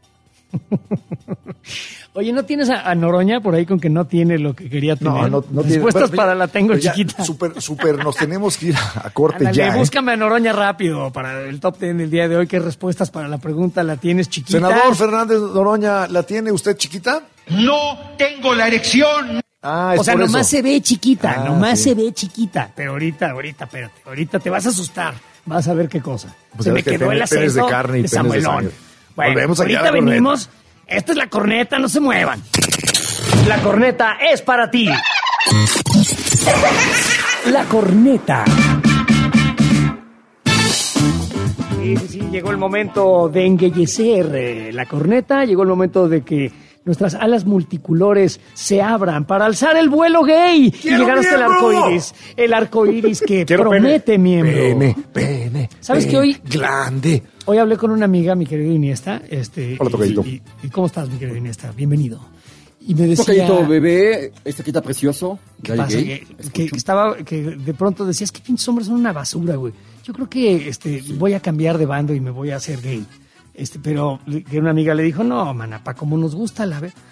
A: Oye, ¿no tienes a Noroña por ahí con que no tiene lo que quería tener?
B: No tiene.
A: Respuestas para la tengo chiquita.
B: Súper, nos tenemos que ir a corte. Ándale, ya.
A: Búscame a Noroña rápido para el top 10 del día de hoy. ¿Qué respuestas para la pregunta la tienes chiquita?
B: Senador Fernández Noroña, ¿la tiene usted chiquita?
G: No tengo la erección.
A: O sea, nomás se ve chiquita, se ve chiquita. Pero ahorita, espérate, ahorita te vas a asustar. Vas a ver qué cosa.
B: Pues
A: se me quedó el acento
B: de carne y
A: de Samuelón.
B: Bueno,
A: ahorita venimos. Esta es la corneta, no se muevan. La corneta es para ti. La corneta. Sí, llegó el momento de enguellecer la corneta, llegó el momento de que nuestras alas multicolores se abran para alzar el vuelo gay y llegar hasta el arco iris que promete miembro.
B: Pene.
A: ¿Sabes qué hoy?
B: Grande.
A: Hoy hablé con una amiga, mi querido Iniesta.
B: Hola, tocadito.
A: ¿Y cómo estás, mi querido Iniesta? Bienvenido. Y me decía...
J: Tocadito, bebé, quita precioso.
A: ¿Qué pasa? Que de pronto decías que pinches hombres son una basura, güey. Yo creo que voy a cambiar de bando y me voy a hacer gay. Pero que una amiga le dijo, no, manapa, como nos gusta la ve.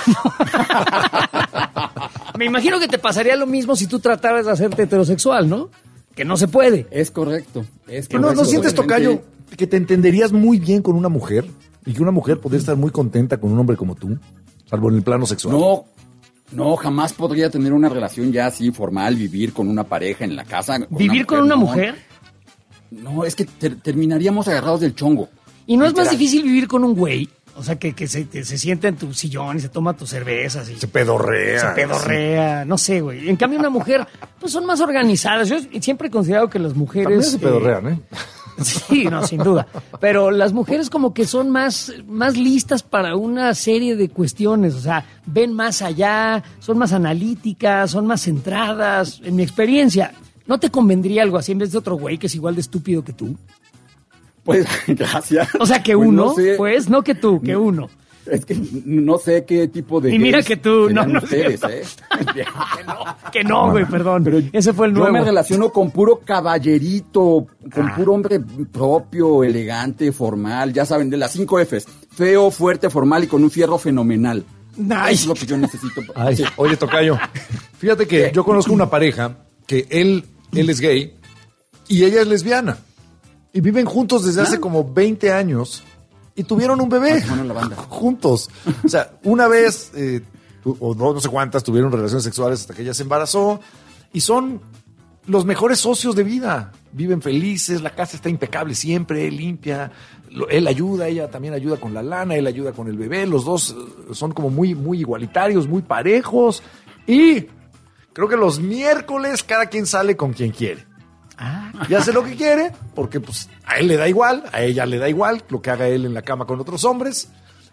A: Me imagino que te pasaría lo mismo si tú trataras de hacerte heterosexual, ¿no? Que no se puede.
J: Es correcto.
B: ¿No sientes, tocayo, que te entenderías muy bien con una mujer? Y que una mujer podría estar muy contenta con un hombre como tú, salvo en el plano sexual.
J: No, jamás podría tener una relación ya así formal, vivir con una pareja en la casa.
A: ¿Vivir con una mujer?
J: No, es que terminaríamos agarrados del chongo.
A: ¿Y no es más difícil vivir con un güey? O sea, que se sienta en tu sillón y se toma tus cervezas. Y
B: se pedorrea.
A: Sí. No sé, güey. En cambio, una mujer, pues son más organizadas. Yo siempre he considerado que las mujeres...
B: También se pedorrean, ¿eh?
A: Sí, no, sin duda. Pero las mujeres como que son más listas para una serie de cuestiones. O sea, ven más allá, son más analíticas, son más centradas. En mi experiencia, ¿no te convendría algo así en vez de otro güey que es igual de estúpido que tú?
J: Pues, gracias.
A: O sea, que uno, pues, no que tú, que uno.
J: Es que no sé qué tipo de...
A: Y mira que tú, no
J: ustedes,
A: que no, güey, perdón. Pero ese fue el nuevo.
J: Yo me relaciono con puro caballerito, con puro hombre propio, elegante, formal, ya saben, de las 5 Fs. Feo, fuerte, formal y con un fierro fenomenal.
A: Nice.
J: Eso es lo que yo necesito.
B: Sí. Oye, tocayo, fíjate que yo conozco una pareja que él es gay y ella es lesbiana. Y viven juntos desde hace como 20 años y tuvieron un bebé juntos. O sea, una vez, o no sé cuántas, tuvieron relaciones sexuales hasta que ella se embarazó y son los mejores socios de vida. Viven felices, la casa está impecable siempre, limpia. Él ayuda, ella también ayuda con la lana, él ayuda con el bebé. Los dos son como muy, muy igualitarios, muy parejos. Y creo que los miércoles cada quien sale con quien quiere. Y hace lo que quiere, porque pues a él le da igual, a ella le da igual lo que haga él en la cama con otros hombres.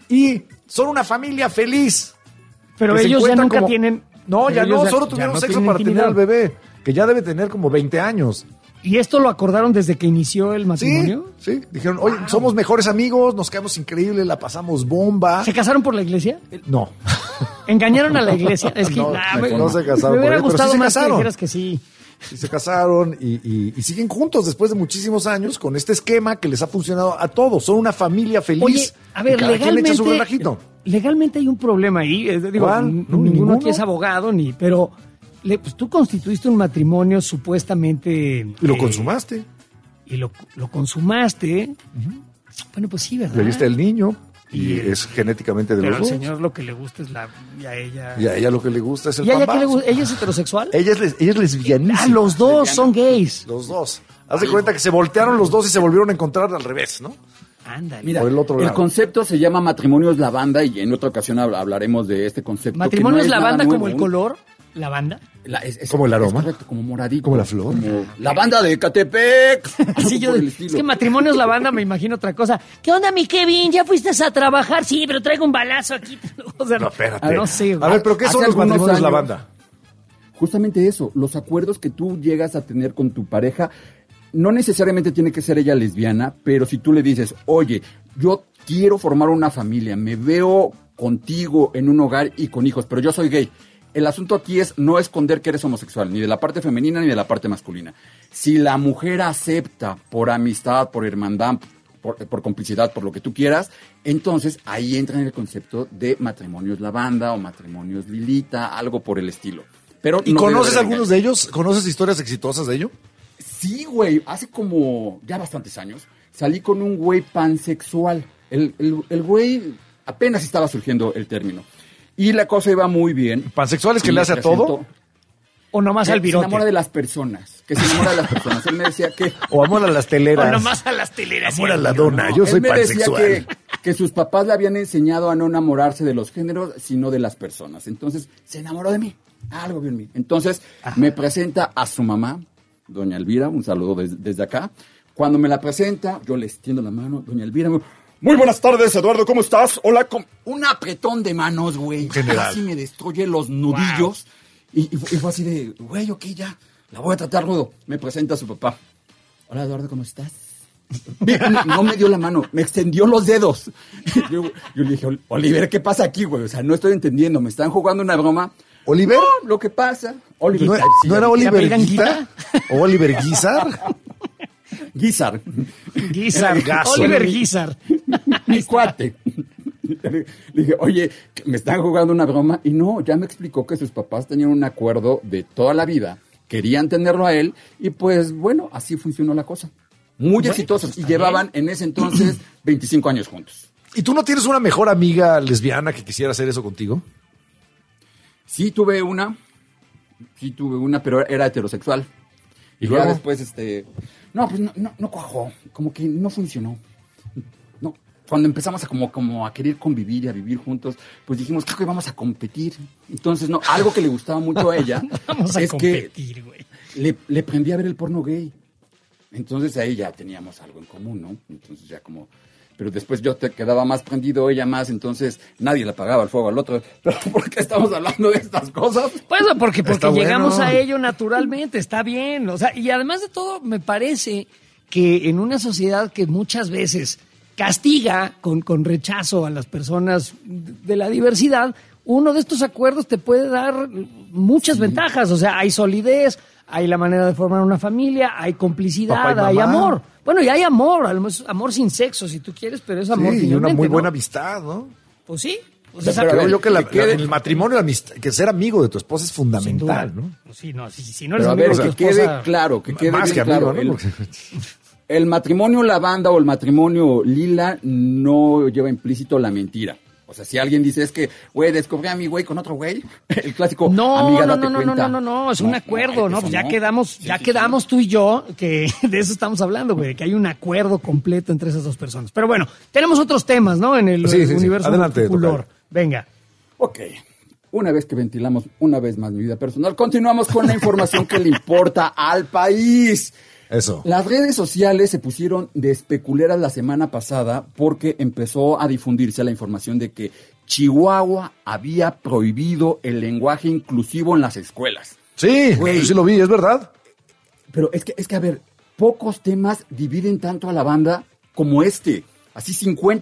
B: Y son una familia feliz.
A: Pero ellos ya nunca tienen...
B: No, ya no, solo tuvieron sexo para tener al bebé, que ya debe tener como 20 años.
A: ¿Y esto lo acordaron desde que inició el matrimonio?
B: Sí. Dijeron, oye, somos mejores amigos, nos quedamos increíbles, la pasamos bomba.
A: ¿Se casaron por la iglesia?
B: No.
A: ¿Engañaron a la iglesia? Es que
B: no se casaron.
A: Me hubiera
B: por ahí,
A: gustado
B: pero sí
A: más
B: se
A: que dijeras que sí.
B: Y se casaron y siguen juntos después de muchísimos años con este esquema que les ha funcionado a todos. Son una familia feliz.
A: Oye, a ver, legalmente hay un problema ahí. Ninguno aquí es abogado, pero pues tú constituiste un matrimonio supuestamente...
B: Y lo consumaste.
A: Y lo consumaste. Uh-huh. Bueno, pues sí, ¿verdad?
B: Le diste el niño. Y es genéticamente de los dos.
A: Pero al señor lo que le gusta es y a ella...
B: Y a ella lo que le gusta es el
A: ¿Y a ella qué le gusta? ¿Ella es heterosexual?
B: Ella es lesbianísima.
A: Los dos son gays.
B: Los dos. Haz de cuenta que se voltearon los dos y se volvieron a encontrar al revés, ¿no?
A: Ándale.
J: Mira, el concepto se llama matrimonios lavanda y en otra ocasión hablaremos de este concepto.
A: ¿Matrimonios lavanda como el color? ¿Lavanda?
B: Como el aroma.
J: Es correcto, como moradito.
B: Como la flor.
J: Como la banda de Ecatepec.
A: Sí, es que matrimonios lavanda me imagino otra cosa. ¿Qué onda, mi Kevin? ¿Ya fuiste a trabajar? Sí, pero traigo un balazo aquí. O sea,
B: no, espérate.
A: No sé.
B: A ver, ¿pero qué son los matrimonios lavanda?
J: Justamente eso, los acuerdos que tú llegas a tener con tu pareja, no necesariamente tiene que ser ella lesbiana, pero si tú le dices, oye, yo quiero formar una familia, me veo contigo en un hogar y con hijos, pero yo soy gay. El asunto aquí es no esconder que eres homosexual, ni de la parte femenina ni de la parte masculina. Si la mujer acepta por amistad, por hermandad, por complicidad, por lo que tú quieras, entonces ahí entra en el concepto de matrimonios lavanda o matrimonios lilita, algo por el estilo. Pero
B: ¿Y conoces algunos de ellos? ¿Conoces historias exitosas de ello?
J: Sí, güey. Hace como ya bastantes años salí con un güey pansexual. El güey apenas estaba surgiendo el término. Y la cosa iba muy bien.
B: ¿Pansexual es que le hace a todo?
A: ¿O nomás al virote?
J: Se enamora de las personas. Que se enamora de las personas. Él me decía que...
B: O amor a las teleras.
A: O nomás a las teleras.
B: Amor a la dona. Yo soy pansexual.
J: Él me decía que sus papás le habían enseñado a no enamorarse de los géneros, sino de las personas. Entonces, se enamoró de mí. Algo vio en mí. Entonces, me presenta a su mamá, doña Elvira. Un saludo desde acá. Cuando me la presenta, yo le extiendo la mano. Doña Elvira, Muy buenas tardes, Eduardo, ¿cómo estás? Hola, un apretón de manos, güey.
B: General.
J: Casi me destruye los nudillos. Wow. Y fue así de, güey, ok, ya, la voy a tratar, rudo. Me presenta a su papá. Hola, Eduardo, ¿cómo estás? No me dio la mano, me extendió los dedos. Yo le dije, Oliver, ¿qué pasa aquí, güey? O sea, no estoy entendiendo, me están jugando una broma.
B: ¿Oliver?
J: No, lo que pasa. Oliver,
B: ¿No era Oliver Guita? ¿O Oliver Guizar?
J: Guizar.
A: Oliver Guizar.
J: Mi cuate. Le dije, oye, me están jugando una broma. Y no, ya me explicó que sus papás tenían un acuerdo de toda la vida. Querían tenerlo a él. Y pues, bueno, así funcionó la cosa. Muy exitosos. Y llevaban en ese entonces 25 años juntos.
B: ¿Y tú no tienes una mejor amiga lesbiana que quisiera hacer eso contigo?
J: Sí tuve una, pero era heterosexual. Y luego después, no, pues no cuajó, como que no funcionó. No, cuando empezamos como a querer convivir y a vivir juntos, pues dijimos, creo que vamos a competir. Entonces, no, algo que le gustaba mucho a ella es competir, que le prendí a ver el porno gay. Entonces ahí ya teníamos algo en común, ¿no? Entonces ya como... Pero después yo te quedaba más prendido, ella más, entonces nadie le apagaba el fuego al otro. ¿Pero por qué estamos hablando de estas cosas?
A: Pues porque llegamos a ello naturalmente, está bien. O sea, y además de todo, me parece que en una sociedad que muchas veces castiga con rechazo a las personas de la diversidad, uno de estos acuerdos te puede dar muchas ventajas. O sea, hay solidez, hay la manera de formar una familia, hay complicidad, hay amor. Bueno, y hay amor sin sexo, si tú quieres, pero es amor.
B: Sí, y una muy buena amistad, ¿no?
A: Pues sí.
B: Creo yo que el matrimonio, que ser amigo de tu esposa es fundamental, ¿no?
A: Pues sí, no, si no eres
J: pero
A: amigo de tu esposa...
J: quede claro, que quede
B: más
J: bien
B: que amigo,
J: claro.
B: ¿no?
J: El matrimonio lavanda o el matrimonio lila no lleva implícito la mentira. O sea, si alguien dice, es que, güey, descubrí a mi güey con otro güey, el clásico, amiga, date cuenta.
A: No, es un acuerdo, ¿no? Pues ya quedamos tú y yo, que de eso estamos hablando, güey, que hay un acuerdo completo entre esas dos personas. Pero bueno, tenemos otros temas, ¿no? En el universo multicolor. Venga.
J: Ok. Una vez que ventilamos una vez más mi vida personal, continuamos con la información que le importa al país.
B: Eso.
J: Las redes sociales se pusieron de especuleras la semana pasada porque empezó a difundirse la información de que Chihuahua había prohibido el lenguaje inclusivo en las escuelas.
B: Sí, yo sí lo vi, es verdad.
J: Pero es que, a ver, pocos temas dividen tanto a la banda como este. Así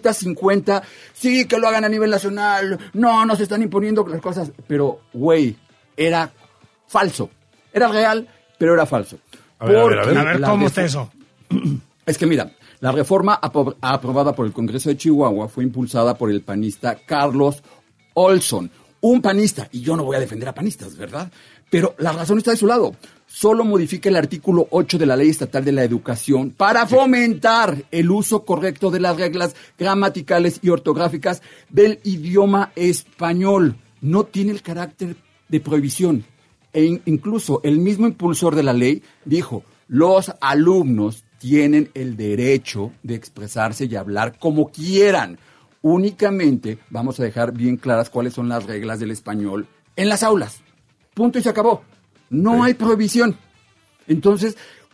J: 50-50. Sí, que lo hagan a nivel nacional. No, nos están imponiendo las cosas. Pero, güey, era falso. Era real, pero era falso.
A: A ver, ¿cómo está eso?
J: Es que mira, la reforma aprobada por el Congreso de Chihuahua fue impulsada por el panista Carlos Olson, un panista, y yo no voy a defender a panistas, ¿verdad? Pero la razón está de su lado. Solo modifica el artículo 8 de la Ley Estatal de la Educación para fomentar el uso correcto de las reglas gramaticales y ortográficas del idioma español. No tiene el carácter de prohibición. E incluso el mismo impulsor de la ley dijo, los alumnos tienen el derecho de expresarse y hablar como quieran. Únicamente vamos a dejar bien claras cuáles son las reglas del español en las aulas. Punto y se acabó. No hay prohibición. Entonces,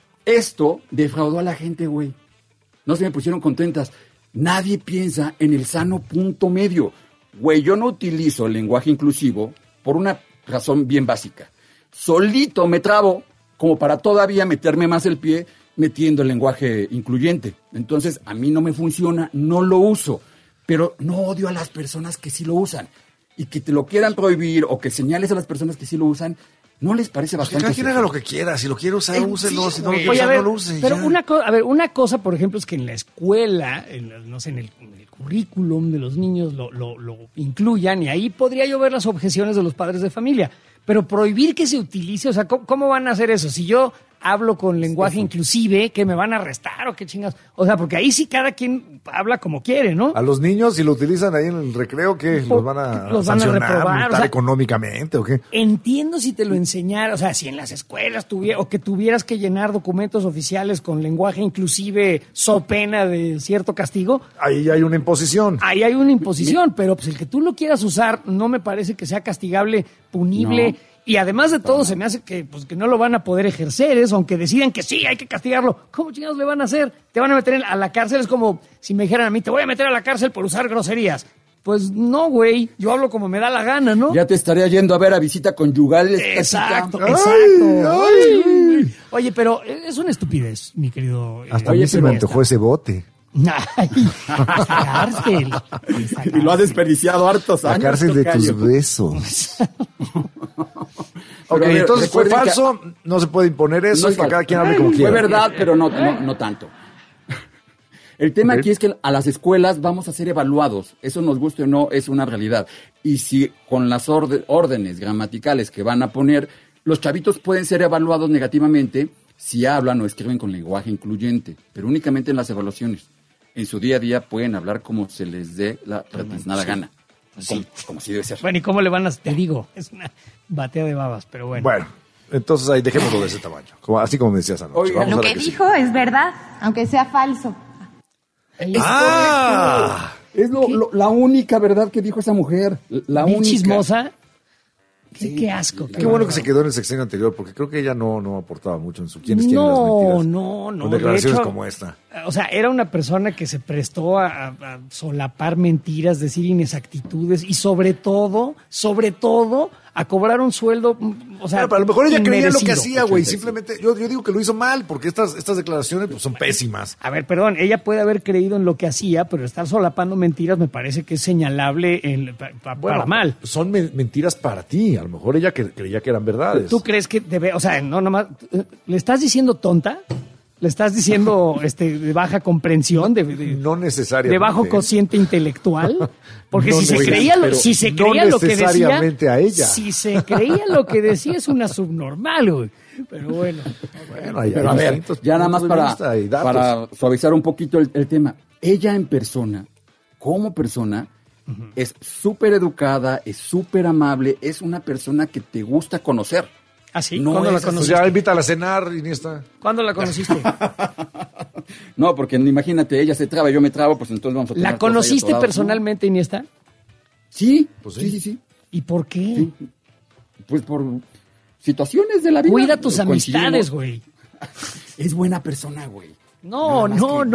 J: esto defraudó a la gente, güey. No se me pusieron contentas. Nadie piensa en el sano punto medio. Güey, yo no utilizo el lenguaje inclusivo por una razón bien básica. Solito me trabo como para todavía meterme más el pie metiendo el lenguaje incluyente. Entonces, a mí no me funciona, no lo uso. Pero no odio a las personas que sí lo usan. Y que te lo quieran prohibir o que señales a las personas que sí lo usan, ¿no les parece bastante?
B: Cada quien haga lo que quiera. Si lo quiere usar, úselo. Si no lo quiere usar, no lo use.
A: Pero una cosa, por ejemplo, es que en la escuela, en el currículum de los niños lo incluyan, y ahí podría yo ver las objeciones de los padres de familia. Pero prohibir que se utilice, o sea, ¿cómo van a hacer eso? Si yo hablo con lenguaje inclusive, ¿que me van a arrestar o qué chingas? O sea, porque ahí sí cada quien habla como quiere, ¿no?
B: A los niños, si lo utilizan ahí en el recreo, ¿qué? ¿Los van a sancionar,
A: reprobar,
B: multar económicamente o qué?
A: Entiendo si te lo enseñara, o sea, si en las escuelas o que tuvieras que llenar documentos oficiales con lenguaje inclusive so pena de cierto castigo.
B: Ahí hay una imposición.
A: Ahí hay una imposición, pero pues el que tú lo quieras usar no me parece que sea castigable, punible. No. Y además de todo, se me hace que no lo van a poder ejercer eso, aunque decidan que sí, hay que castigarlo. ¿Cómo chingados le van a hacer? Te van a meter a la cárcel. Es como si me dijeran a mí, te voy a meter a la cárcel por usar groserías. Pues no, güey, yo hablo como me da la gana, ¿no?
J: Ya te estaría yendo a ver a visita conyugal.
A: Exacto. Oye, pero es una estupidez, mi querido.
B: Hasta a mí se me antojó ese bote.
A: Ay, cárcel.
J: Y lo ha desperdiciado hartos años.
B: La cárcel de tus besos. Ok, entonces fue falso, no se puede imponer eso, y que cada quien hable como quiera.
J: Fue verdad, pero no tanto. El tema aquí es que a las escuelas vamos a ser evaluados, eso nos guste o no, es una realidad. Y si con las órdenes gramaticales que van a poner, los chavitos pueden ser evaluados negativamente si hablan o escriben con lenguaje incluyente, pero únicamente en las evaluaciones. En su día a día pueden hablar como se les dé la nada gana. Como si debe ser.
A: Bueno, ¿y cómo le van a...? Te digo, es una batea de babas, pero bueno.
B: Bueno, entonces ahí dejémoslo de ese tamaño, así como me decías anoche.
K: Lo que dijo es verdad, aunque sea falso.
J: Es la única verdad que dijo esa mujer. La única.
A: Chismosa. Sí, qué asco.
B: Qué bueno que se quedó en el sexenio anterior, porque creo que ella no aportaba mucho en su quiénes tienen las mentiras.
A: No.
B: Con declaraciones como esta.
A: O sea, era una persona que se prestó a solapar mentiras, decir inexactitudes y sobre todo, a cobrar un sueldo, o sea,
B: pero a lo mejor ella creía lo que hacía, güey. Simplemente, yo digo que lo hizo mal, porque estas declaraciones pues, son pésimas.
A: A ver, perdón, ella puede haber creído en lo que hacía, pero estar solapando mentiras me parece que es señalable para mal.
B: Son mentiras para ti. A lo mejor ella creía que eran verdades.
A: ¿Tú crees que o sea, no nomás, le estás diciendo tonta? ¿Le estás diciendo de baja comprensión?
B: No necesariamente.
A: ¿De bajo cociente intelectual? Porque no, si se creía lo que decía...
B: a ella.
A: Si se creía lo que decía es una subnormal, güey. Pero bueno.
J: Pero a ver, ya nada más para suavizar un poquito el tema. Ella en persona, como persona, es súper educada, es súper amable, es una persona que te gusta conocer.
A: ¿Ah, sí?
J: No.
A: ¿Cuándo la conociste?
B: Ya invítala a cenar, Iniesta.
A: ¿Cuándo la conociste?
J: No, porque imagínate, ella se traba, yo me trabo, pues entonces vamos a tomar.
A: ¿La conociste personalmente, Iniesta?
J: Sí,
B: pues
J: sí.
A: ¿Y por qué?
J: Sí. Pues por situaciones de la vida.
A: Cuida tus amistades, güey.
J: Es buena persona, güey.
A: No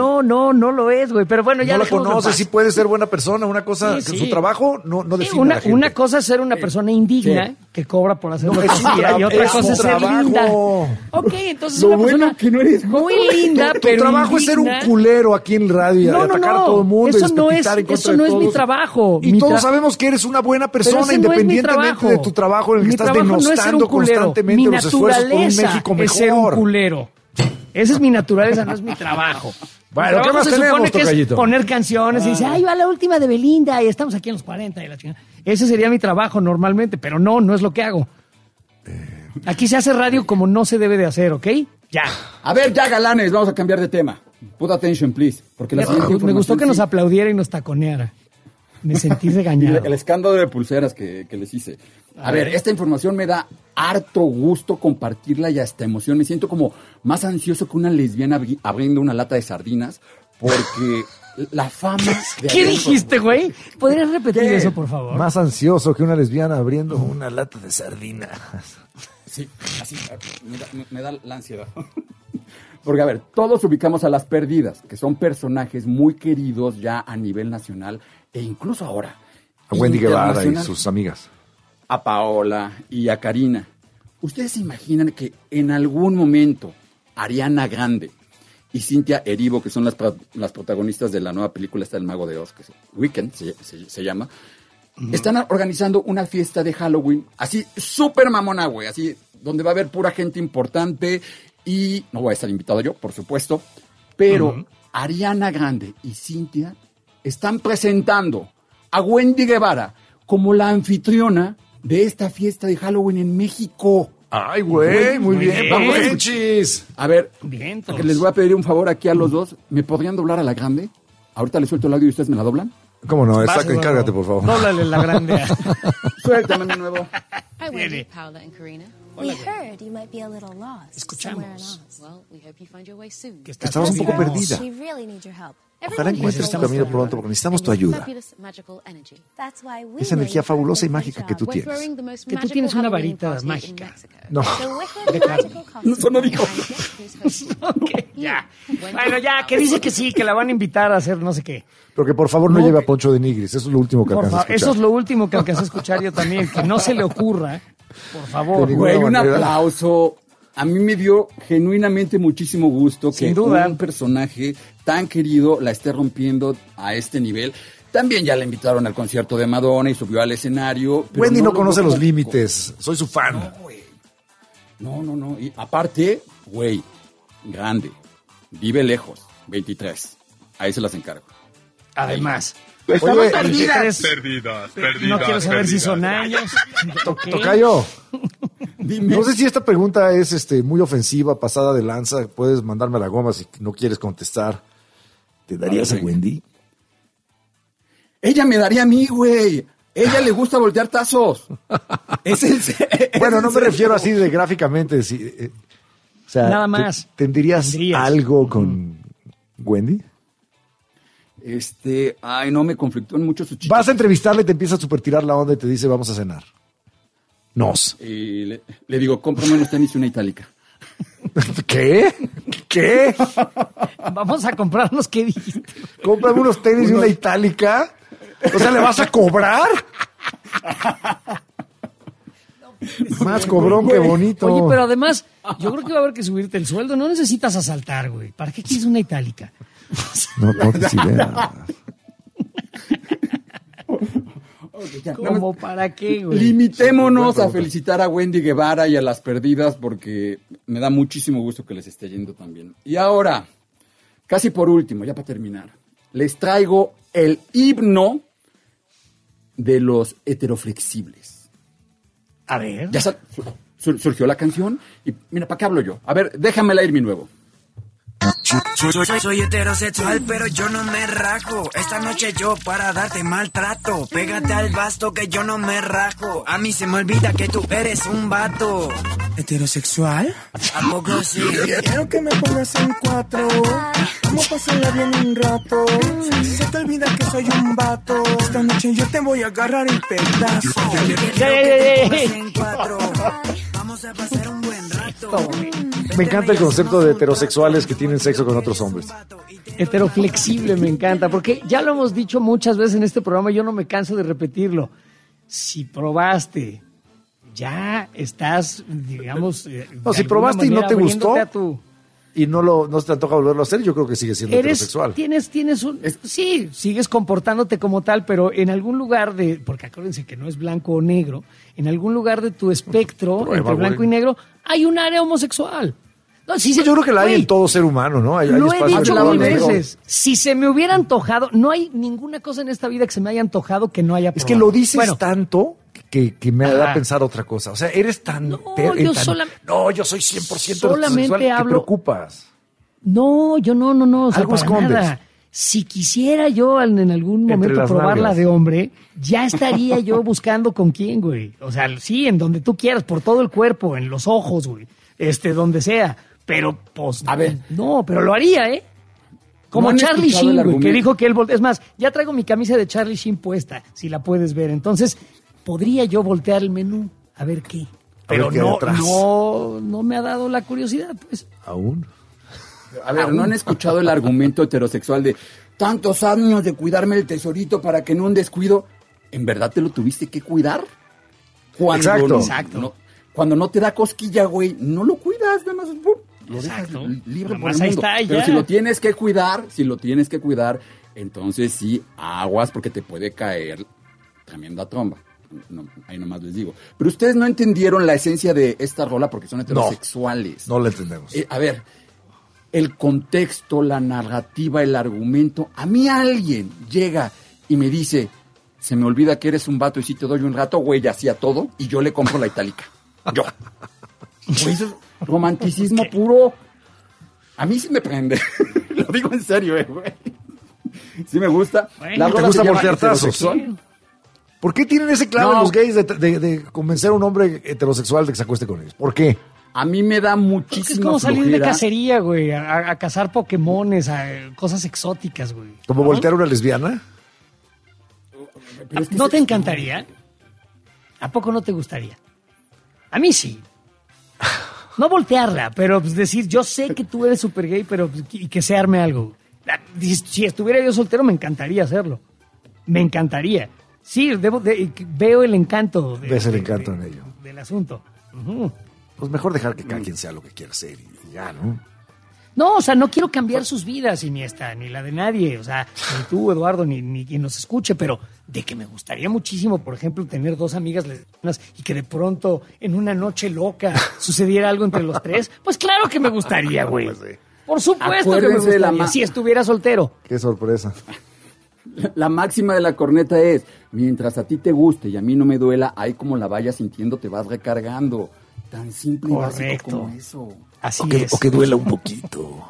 A: lo es, güey. Pero bueno, ya
B: no la conoces, sí puede ser buena persona. Una cosa, sí. Su trabajo no define a la gente.
A: Una cosa es ser una persona indigna que cobra por hacer lo que hacía, y otra cosa es ser linda. Ok, entonces
J: lo una persona que no eres
A: muy linda,
B: tu
A: pero
B: trabajo
A: indigna.
B: es ser un culero aquí en el radio y atacar a todo el mundo.
A: Eso no es mi trabajo.
B: Y todos sabemos que eres una buena persona, independientemente de tu trabajo en el que estás denostando constantemente los esfuerzos por un México mejor.
A: Es ser un culero. Esa es mi naturaleza, no es mi trabajo.
B: Bueno, ¿qué más tenemos, tocallito?
A: Poner canciones y dice, va la última de Belinda y estamos aquí en los 40 y la chingada. Ese sería mi trabajo normalmente, pero no es lo que hago. Aquí se hace radio como no se debe de hacer, ¿ok? Ya.
J: A ver, ya, galanes, vamos a cambiar de tema. Put attention, please. Porque
A: me gustó que nos aplaudiera y nos taconeara. Me sentí regañado.
J: El escándalo de pulseras que les hice. A ver, esta información me da harto gusto compartirla y hasta emoción. Me siento como más ansioso que una lesbiana abriendo una lata de sardinas, porque la fama...
A: ¿Qué dijiste, güey? ¿Podrías repetir eso, por favor?
B: Más ansioso que una lesbiana abriendo una lata de sardinas.
J: Sí, así me da la ansiedad. Porque, a ver, todos ubicamos a Las Perdidas, que son personajes muy queridos ya a nivel nacional e incluso ahora.
B: A Wendy Guevara y sus amigas.
J: A Paola y a Karina. ¿Ustedes se imaginan que en algún momento Ariana Grande y Cynthia Erivo, que son las protagonistas de la nueva película El Mago de Oz, que es Weekend se llama, están organizando una fiesta de Halloween, así súper mamona, güey, así donde va a haber pura gente importante y no voy a estar invitado yo, por supuesto, pero Ariana Grande y Cynthia están presentando a Wendy Guevara como la anfitriona de esta fiesta de Halloween en México.
B: Ay, güey, muy bien. Vamos, Enchis.
J: A ver,
A: bien,
J: que les voy a pedir un favor aquí a los dos. ¿Me podrían doblar a la Grande? Ahorita les suelto el audio y ustedes me la doblan.
B: ¿Cómo no? Encárgate, por favor.
A: Dóblale la Grande.
J: Suéltame de nuevo.
L: Hi, Wendy, Paola and Karina.
A: Hola, escuchamos.
B: Que estabas un poco perdida. Ojalá encuentres tu camino pronto porque necesitamos tu ayuda. Esa energía fabulosa y mágica que tú tienes.
A: Que tú tienes una varita mágica.
B: No.
J: Eso no dijo.
A: Okay, ya. Bueno, ya, que dice que sí, que la van a invitar a hacer no sé qué.
B: Pero que por favor no lleve a Poncho de Nigris. Eso es lo último que alcanza a escuchar.
A: Eso es lo último que alcanza a escuchar yo también. Que no se le ocurra, por favor.
J: Güey, un aplauso. A mí me dio genuinamente muchísimo gusto que un personaje tan querido la esté rompiendo a este nivel. También ya la invitaron al concierto de Madonna y subió al escenario.
B: Wendy no conoce los límites. Soy su fan.
J: No, güey. No. Y aparte, güey, grande. Vive lejos. 23. Ahí se las encargo.
A: Además.
J: Estamos
A: perdidas.
G: Perdidas.
A: No quiero saber si son años.
B: Tocayo. No sé si esta pregunta es muy ofensiva, pasada de lanza. Puedes mandarme a la goma si no quieres contestar. ¿Te darías a Wendy?
J: Ella me daría a mí, güey. Ella le gusta voltear tazos.
B: Bueno, no me refiero así de gráficamente. O sea,
A: nada más.
B: ¿Tendrías algo con Wendy?
J: Ay, no, me conflictó en mucho su chico.
B: Vas a entrevistarle y te empieza a supertirar la onda y te dice, vamos a cenar.
J: Y le digo, cómprame unos tenis y una itálica.
B: ¿Qué?
A: Vamos a comprarnos, ¿qué dijiste?
B: Cómprame unos tenis y una itálica. O sea, ¿le vas a cobrar? Más cobrón que bonito.
A: Oye, pero además, yo creo que va a haber que subirte el sueldo. No necesitas asaltar, güey. ¿Para qué quieres una itálica?
B: No te idea.
A: ¿Cómo para qué, güey?
J: Limitémonos a felicitar a Wendy Guevara y a las perdidas porque me da muchísimo gusto que les esté yendo también. Y ahora, casi por último, ya para terminar, les traigo el himno de los heteroflexibles.
A: A ver.
J: Ya surgió la canción y mira, ¿para qué hablo yo? A ver, déjamela ir mi nuevo.
L: Soy heterosexual, pero yo no me rajo. Esta noche yo para darte maltrato. Pégate al basto que yo no me rajo. A mí se me olvida que tú eres un vato. ¿Heterosexual? ¿A poco sí? Quiero que me pongas en 4. Vamos a pasarla bien un rato. Si se te olvida que soy un vato, esta noche yo te voy a agarrar el pedazo. Quiero que te pongas en 4. Vamos a pasar un buen rato.
B: Me encanta el concepto de heterosexuales que tienen sexo con otros hombres.
A: Heteroflexible me encanta, porque ya lo hemos dicho muchas veces en este programa y yo no me canso de repetirlo. Si probaste, ya estás, digamos...
B: si probaste y no te gustó y no se te antoja volverlo a hacer, yo creo que sigues siendo heterosexual. Sí, sigues comportándote como tal, pero en algún lugar porque acuérdense que no es blanco o negro, en algún lugar de tu espectro, entre blanco y negro, hay un área homosexual. No, yo creo que la hay en todo ser humano, ¿no?
A: Lo he dicho mil veces. Si se me hubiera antojado, no hay ninguna cosa en esta vida que se me haya antojado que no haya probado.
B: Es que lo dices tanto que me da a pensar otra cosa. O sea, eres tan... yo soy 100% heterosexual. ¿Te preocupas?
A: No, yo no. O sea,
B: algo escondes.
A: Nada. Si quisiera yo en algún momento probarla de hombre, ya estaría yo buscando con quién, güey. O sea, sí, en donde tú quieras, por todo el cuerpo, en los ojos, güey. Donde sea. Pero, pues,
J: a ver.
A: No, pero lo haría, ¿eh? Como Charlie Sheen, güey, que dijo que él... Es más, ya traigo mi camisa de Charlie Sheen puesta, si la puedes ver. Entonces, podría yo voltear el menú, a ver qué. Pero no me ha dado la curiosidad, pues.
B: ¿Aún?
J: A ver, ¿no han escuchado el argumento heterosexual de tantos años de cuidarme el tesorito para que en un descuido, ¿en verdad te lo tuviste que cuidar?
A: Exacto.
J: Cuando no te da cosquilla, güey, no lo cuidas, nada más lo dejas libre por el mundo. Pero si lo tienes que cuidar, entonces sí, aguas porque te puede caer tremenda tromba. No, ahí nomás les digo. Pero ustedes no entendieron la esencia de esta rola porque son heterosexuales.
B: No la entendemos.
J: A ver, el contexto, la narrativa, el argumento. A mí alguien llega y me dice, se me olvida que eres un vato y si te doy un rato, güey, hacía todo y yo le compro la itálica. Yo. Güey, eso es romanticismo puro. A mí sí me prende. Lo digo en serio, güey. Sí me gusta.
B: Bueno, ¿te gusta voltear tazos? ¿Por qué tienen ese clavo en los gays de convencer a un hombre heterosexual de que se acueste con ellos? ¿Por qué?
J: A mí me da muchísima
A: Es como salir de cacería, güey, a cazar pokémones, a cosas exóticas, güey.
B: ¿Como voltear a una lesbiana?
A: ¿No te encantaría? ¿A poco no te gustaría? A mí sí. No voltearla, pero pues, decir, yo sé que tú eres súper gay, pero y que se arme algo. Si estuviera yo soltero, me encantaría hacerlo. Me encantaría. Sí, veo el encanto.
B: Ves el encanto en ello.
A: Del asunto. Uh-huh.
B: Pues mejor dejar que cada quien sea lo que quiera ser y ya, ¿no?
A: No, o sea, no quiero cambiar sus vidas, Iniesta, ni la de nadie. O sea, ni tú, Eduardo, ni quien nos escuche, pero de que me gustaría muchísimo, por ejemplo, tener 2 amigas lesbianas y que de pronto, en una noche loca, sucediera algo entre los 3, pues claro que me gustaría, güey. Pues sí. Por supuesto que me gustaría, si estuviera soltero.
B: Qué sorpresa.
J: La máxima de la corneta es, mientras a ti te guste y a mí no me duela, ahí como la vayas sintiendo te vas recargando. Tan simple y básico como eso.
A: Así
B: es. O que duela un poquito.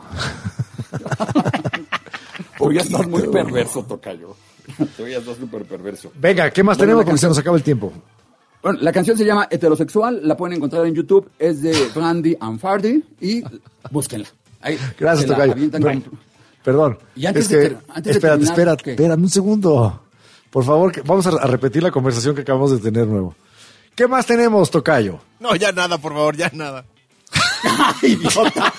J: Tú ya estás muy perverso, tocayo. Tú ya estás súper perverso.
B: Venga, ¿qué más tenemos? Porque se nos acaba el tiempo.
J: Bueno, la canción se llama Heterosexual, la pueden encontrar en YouTube, es de Brandy and Fardy y búsquenla. Ahí,
B: gracias, tocayo. Perdón.
J: Y antes
B: espérate, un segundo. Por favor, vamos a repetir la conversación que acabamos de tener nuevo. ¿Qué más tenemos, tocayo?
M: No, ya nada, por favor, ya nada.
J: ¡Idiota!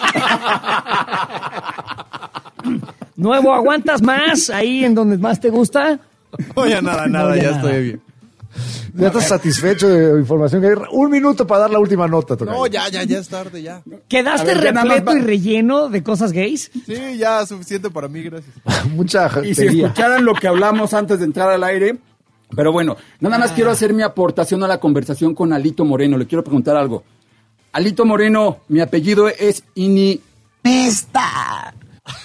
A: Nuevo, ¿aguantas más ahí en donde más te gusta?
M: No, ya nada, ya estoy bien.
B: ¿Ya estás satisfecho de la información que hay? 1 minuto para dar la última nota, tocayo.
M: No, ya es tarde, ya.
A: ¿Quedaste repleto y relleno de cosas gays?
M: Sí, ya, suficiente para mí, gracias.
B: Mucha gente.
J: Y si escucharan lo que hablamos antes de entrar al aire... Pero bueno, nada más quiero hacer mi aportación a la conversación con Alito Moreno. Le quiero preguntar algo. Alito Moreno, mi apellido es Iniesta.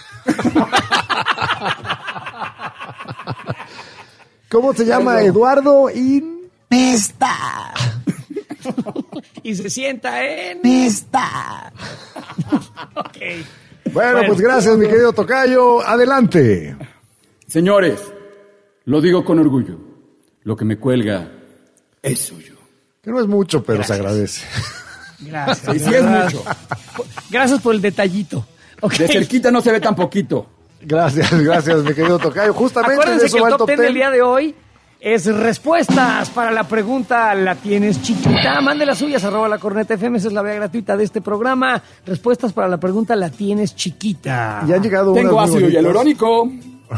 B: ¿Cómo se llama? Eduardo
J: Iniesta.
A: Y se sienta en...
J: Iniesta.
A: Okay.
B: Bueno, pues gracias, mi querido tocayo. Adelante.
J: Señores, lo digo con orgullo. Lo que me cuelga es suyo.
B: Que no es mucho, pero se agradece.
A: Gracias.
J: Sí, es mucho.
A: Gracias por el detallito. Okay.
J: De cerquita no se ve tan poquito.
B: Gracias, mi querido tocayo. Justamente
A: acuérdense
B: de eso
A: que
B: va
A: el
B: el
A: top 10 del día de hoy es respuestas para la pregunta ¿la tienes chiquita? Mande las suyas, @lacornetafm, esa es la vía gratuita de este programa. Respuestas para la pregunta ¿la tienes chiquita?
B: Ya han llegado
J: Tengo ácido hialurónico.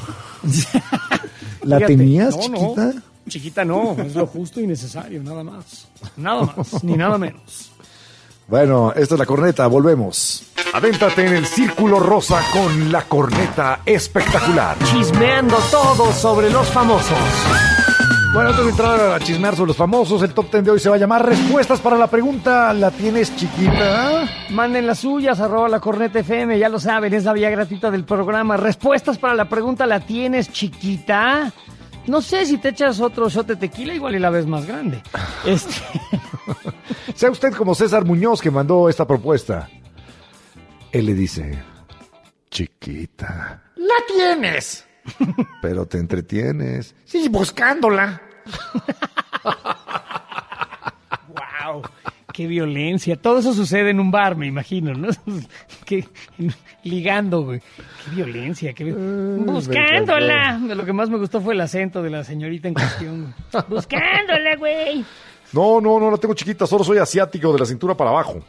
B: ¿La tenías chiquita?
A: No, chiquita no, es lo justo y necesario, nada más. Nada más, ni nada menos.
B: Bueno, esta es la corneta, volvemos. Adéntrate en el círculo rosa con la corneta espectacular.
A: Chismeando todo sobre los famosos.
B: Bueno, antes de entrar a chismear sobre los famosos, el top 10 de hoy se va a llamar Respuestas para la pregunta ¿la tienes chiquita?
A: Manden las suyas, @lacornetafm, ya lo saben, es la vía gratuita del programa. Respuestas para la pregunta ¿la tienes chiquita? No sé, si te echas otro shot de tequila, igual y la ves más grande.
B: Sea usted como César Muñoz, que mandó esta propuesta. Él le dice, chiquita.
A: ¡La tienes!
B: Pero te entretienes.
A: Sí, buscándola. ¡Wow! ¡Qué violencia! Todo eso sucede en un bar, me imagino, ¿no? Ligando, güey. ¡Qué violencia! ¡Buscándola! Lo que más me gustó fue el acento de la señorita en cuestión. ¡Buscándola, güey!
B: No la tengo chiquita, solo soy asiático de la cintura para abajo.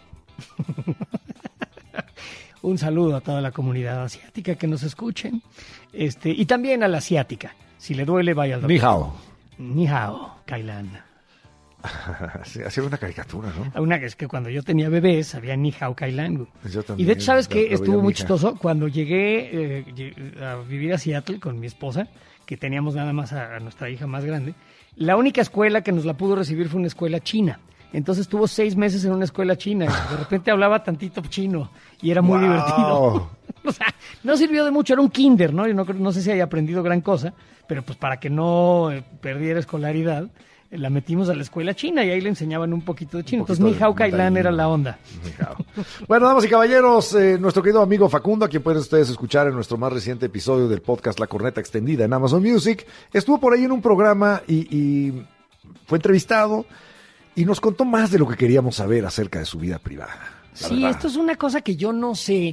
A: Un saludo a toda la comunidad asiática que nos escuchen. Y también a la asiática. Si le duele, vaya al doctor.
B: Ni hao.
A: Ni hao, Kailan.
B: Hacía una caricatura, ¿no?
A: Una que es que cuando yo tenía bebés había Ni hao, Kailan.
B: Yo también.
A: Y de hecho, ¿sabes qué? Estuvo muy chistoso. Cuando llegué a vivir a Seattle con mi esposa, que teníamos nada más a nuestra hija más grande, la única escuela que nos la pudo recibir fue una escuela china. Entonces estuvo 6 meses en una escuela china y de repente hablaba tantito chino y era muy divertido. O sea, no sirvió de mucho, era un kinder, ¿no? Yo no sé si haya aprendido gran cosa, pero pues para que no perdiera escolaridad, la metimos a la escuela china y ahí le enseñaban un poquito de chino. Entonces, Ni Hao Kai Lan era la onda.
B: Bueno, damas y caballeros, nuestro querido amigo Facundo, a quien pueden ustedes escuchar en nuestro más reciente episodio del podcast La Corneta Extendida en Amazon Music, estuvo por ahí en un programa y fue entrevistado y nos contó más de lo que queríamos saber acerca de su vida privada.
A: Sí, esto es una cosa que yo no sé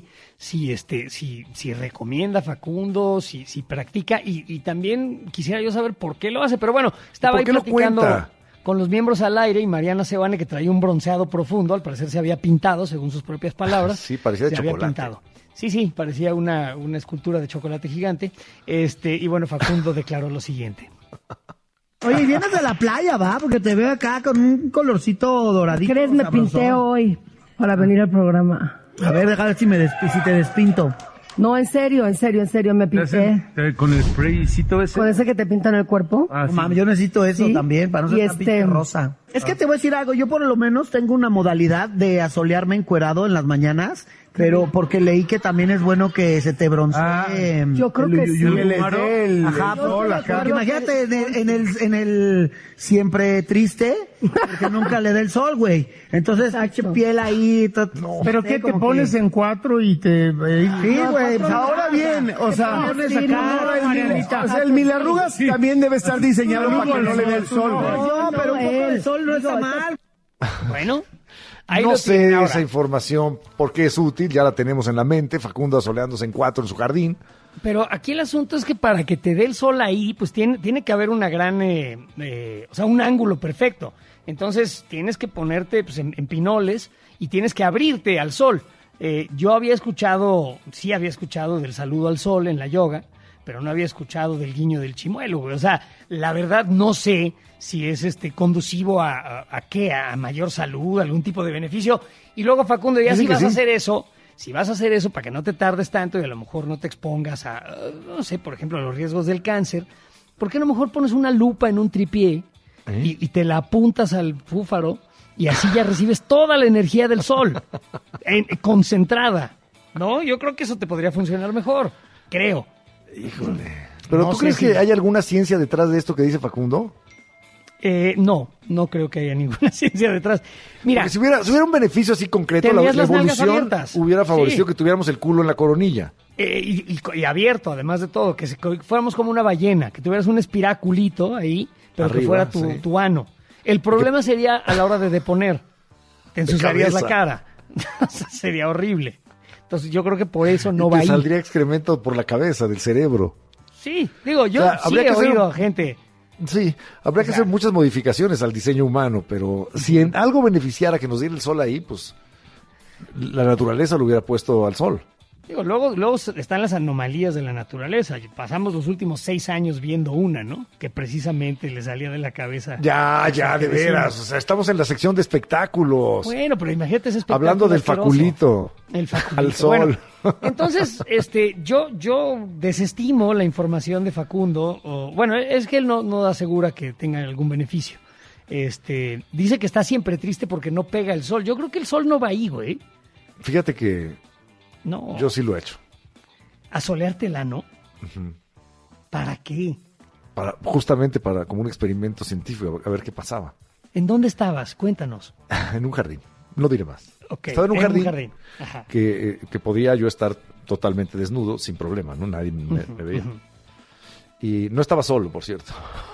A: si recomienda Facundo, si practica, y también quisiera yo saber por qué lo hace, pero bueno, estaba ahí platicando con los miembros al aire y Mariana Sebane, que traía un bronceado profundo, al parecer se había pintado, según sus propias palabras.
B: Sí, parecía de chocolate.
A: Había pintado. Sí, parecía una escultura de chocolate gigante, y bueno, Facundo declaró lo siguiente.
N: Oye, vienes de la playa, ¿va? Porque te veo acá con un colorcito doradito.
O: ¿Crees? Me pinté hoy para venir al programa.
N: A ver, déjame ver si te despinto.
O: No, en serio, me pinté.
N: ¿Con el spraycito ese?
O: ¿Con ese que te pintan el cuerpo?
N: No, mami, yo necesito eso también, para no ser tan pinche rosa. Es que te voy a decir algo, yo por lo menos tengo una modalidad de asolearme encuerado en las mañanas, pero porque leí que también es bueno que se te broncee.
O: Yo creo que sí.
N: Porque imagínate en el siempre triste, porque nunca le da el sol, güey. Entonces, piel ahí.
P: ¿Pero qué te pones en 4 y te...
N: Sí, güey, pues ahora bien, o sea, el milarrugas también debe estar diseñado para que no le dé el sol, güey. No, pero un poco de sol no está mal.
A: Bueno...
B: No sé esa información porque es útil, ya la tenemos en la mente, Facundo asoleándose en 4 en su jardín.
A: Pero aquí el asunto es que para que te dé el sol ahí, pues tiene que haber una gran, un ángulo perfecto. Entonces tienes que ponerte pues, en pinoles y tienes que abrirte al sol. Yo había escuchado del saludo al sol en la yoga, pero no había escuchado del guiño del chimuelo, güey. O sea, la verdad no sé si es conducivo a mayor salud, algún tipo de beneficio. Y luego, Facundo, ya si vas a hacer eso para que no te tardes tanto y a lo mejor no te expongas a, no sé, por ejemplo, a los riesgos del cáncer, ¿por qué a lo mejor pones una lupa en un tripié y te la apuntas al fúfaro y así ya recibes toda la energía del sol concentrada? ¿No? Yo creo que eso te podría funcionar mejor, creo.
B: Híjole. ¿Pero tú crees que hay alguna ciencia detrás de esto que dice Facundo?
A: No creo que haya ninguna ciencia detrás. Mira,
B: porque si hubiera un beneficio así concreto, la evolución hubiera favorecido que tuviéramos el culo en la coronilla.
A: Y abierto, además de todo, que fuéramos como una ballena, que tuvieras un espiraculito ahí, pero arriba, que fuera tu ano. El problema sería a la hora de deponer. Te ensuciarías la cara. Sería horrible. Entonces yo creo que por eso no va ahí.
B: Saldría excremento por la cabeza, del cerebro.
A: Sí, digo, yo sí he oído gente...
B: Sí, habría que hacer muchas modificaciones al diseño humano, pero si en algo beneficiara que nos diera el sol ahí, pues la naturaleza lo hubiera puesto al sol.
A: Digo, luego están las anomalías de la naturaleza. Pasamos los últimos 6 años viendo una, ¿no? Que precisamente le salía de la cabeza.
B: Ya, de veras. O sea, estamos en la sección de espectáculos.
A: Bueno, pero imagínate ese espectáculo.
B: Hablando del faculito.
A: El faculito.
B: Al sol.
A: Bueno, entonces, yo desestimo la información de Facundo. Bueno, es que él no asegura que tenga algún beneficio. Dice que está siempre triste porque no pega el sol. Yo creo que el sol no va ahí, güey.
B: Fíjate que...
A: No.
B: Yo sí lo he hecho.
A: ¿Asoleártela, no?
B: Uh-huh.
A: ¿Para qué?
B: Justamente para como un experimento científico, a ver qué pasaba.
A: ¿En dónde estabas? Cuéntanos.
B: En un jardín. No diré más.
A: Okay.
B: Estaba en un jardín.
A: Ajá.
B: Que podía yo estar totalmente desnudo sin problema, ¿no? Nadie me veía. Uh-huh. Y no estaba solo, por cierto.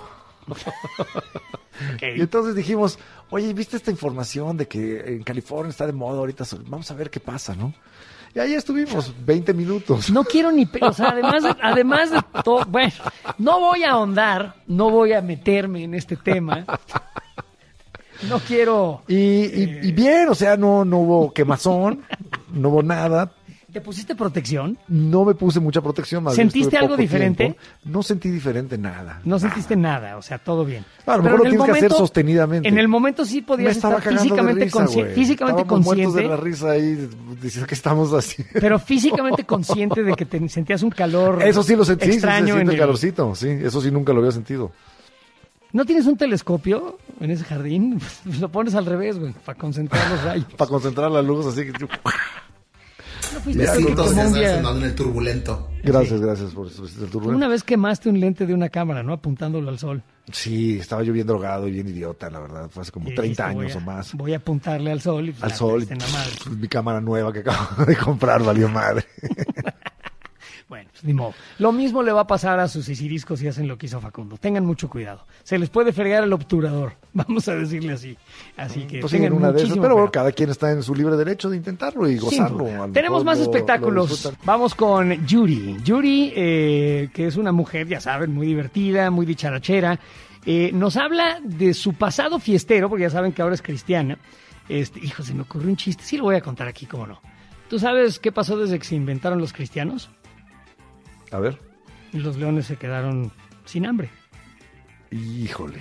B: Okay. Y entonces dijimos, oye, ¿viste esta información de que en California está de moda ahorita? Vamos a ver qué pasa, ¿no? Y ahí estuvimos, 20 minutos.
A: No quiero ni... O sea, además de todo... Bueno, no voy a ahondar, no voy a meterme en este tema. No quiero...
B: Y bien, o sea, no hubo quemazón, no hubo nada.
A: ¿Te pusiste protección?
B: No me puse mucha protección. Más
A: ¿Sentiste algo diferente?
B: Tiempo. No sentí diferente nada.
A: No sentiste nada, o sea, todo bien.
B: A lo mejor lo tienes que hacer sostenidamente.
A: En el momento sí podías estar físicamente consciente.
B: Estábamos muertos de la risa ahí, diciendo que estamos así.
A: Pero físicamente consciente de que te sentías un calor.
B: Eso sí lo sentí,
A: extraño,
B: sí, se siente el calorcito, sí, eso sí nunca lo había sentido.
A: ¿No tienes un telescopio en ese jardín? Lo pones al revés, güey, para concentrar los rayos.
B: Para concentrar la luz, así que...
A: No fuiste
Q: Besitos,
A: como un
Q: ya
A: día.
Q: sabes, en el turbulento.
B: Gracias por el turbulento.
A: Una vez quemaste un lente de una cámara, ¿no? Apuntándolo al sol.
B: Sí, estaba yo bien drogado y bien idiota, la verdad. Fue hace como 30 años o más.
A: Voy a apuntarle al sol. Y
B: al sol. Pues, mi cámara nueva que acabo de comprar valió madre.
A: Bueno, pues ni modo. Lo mismo le va a pasar a sus sisiriscos si hacen lo que hizo Facundo. Tengan mucho cuidado. Se les puede fregar el obturador, vamos a decirle así. Así que
B: pues
A: tengan
B: una de esas, pero
A: cuidado.
B: cada quien está en su libre derecho de intentarlo y gozarlo.
A: Tenemos más espectáculos. Vamos con Yuri. Yuri, que es una mujer, ya saben, muy divertida, muy dicharachera. Nos habla de su pasado fiestero, porque ya saben que ahora es cristiana. Hijo, se me ocurrió un chiste. Sí lo voy a contar aquí, cómo no. ¿Tú sabes qué pasó desde que se inventaron los cristianos?
B: A ver.
A: Los leones se quedaron sin hambre.
B: Híjole.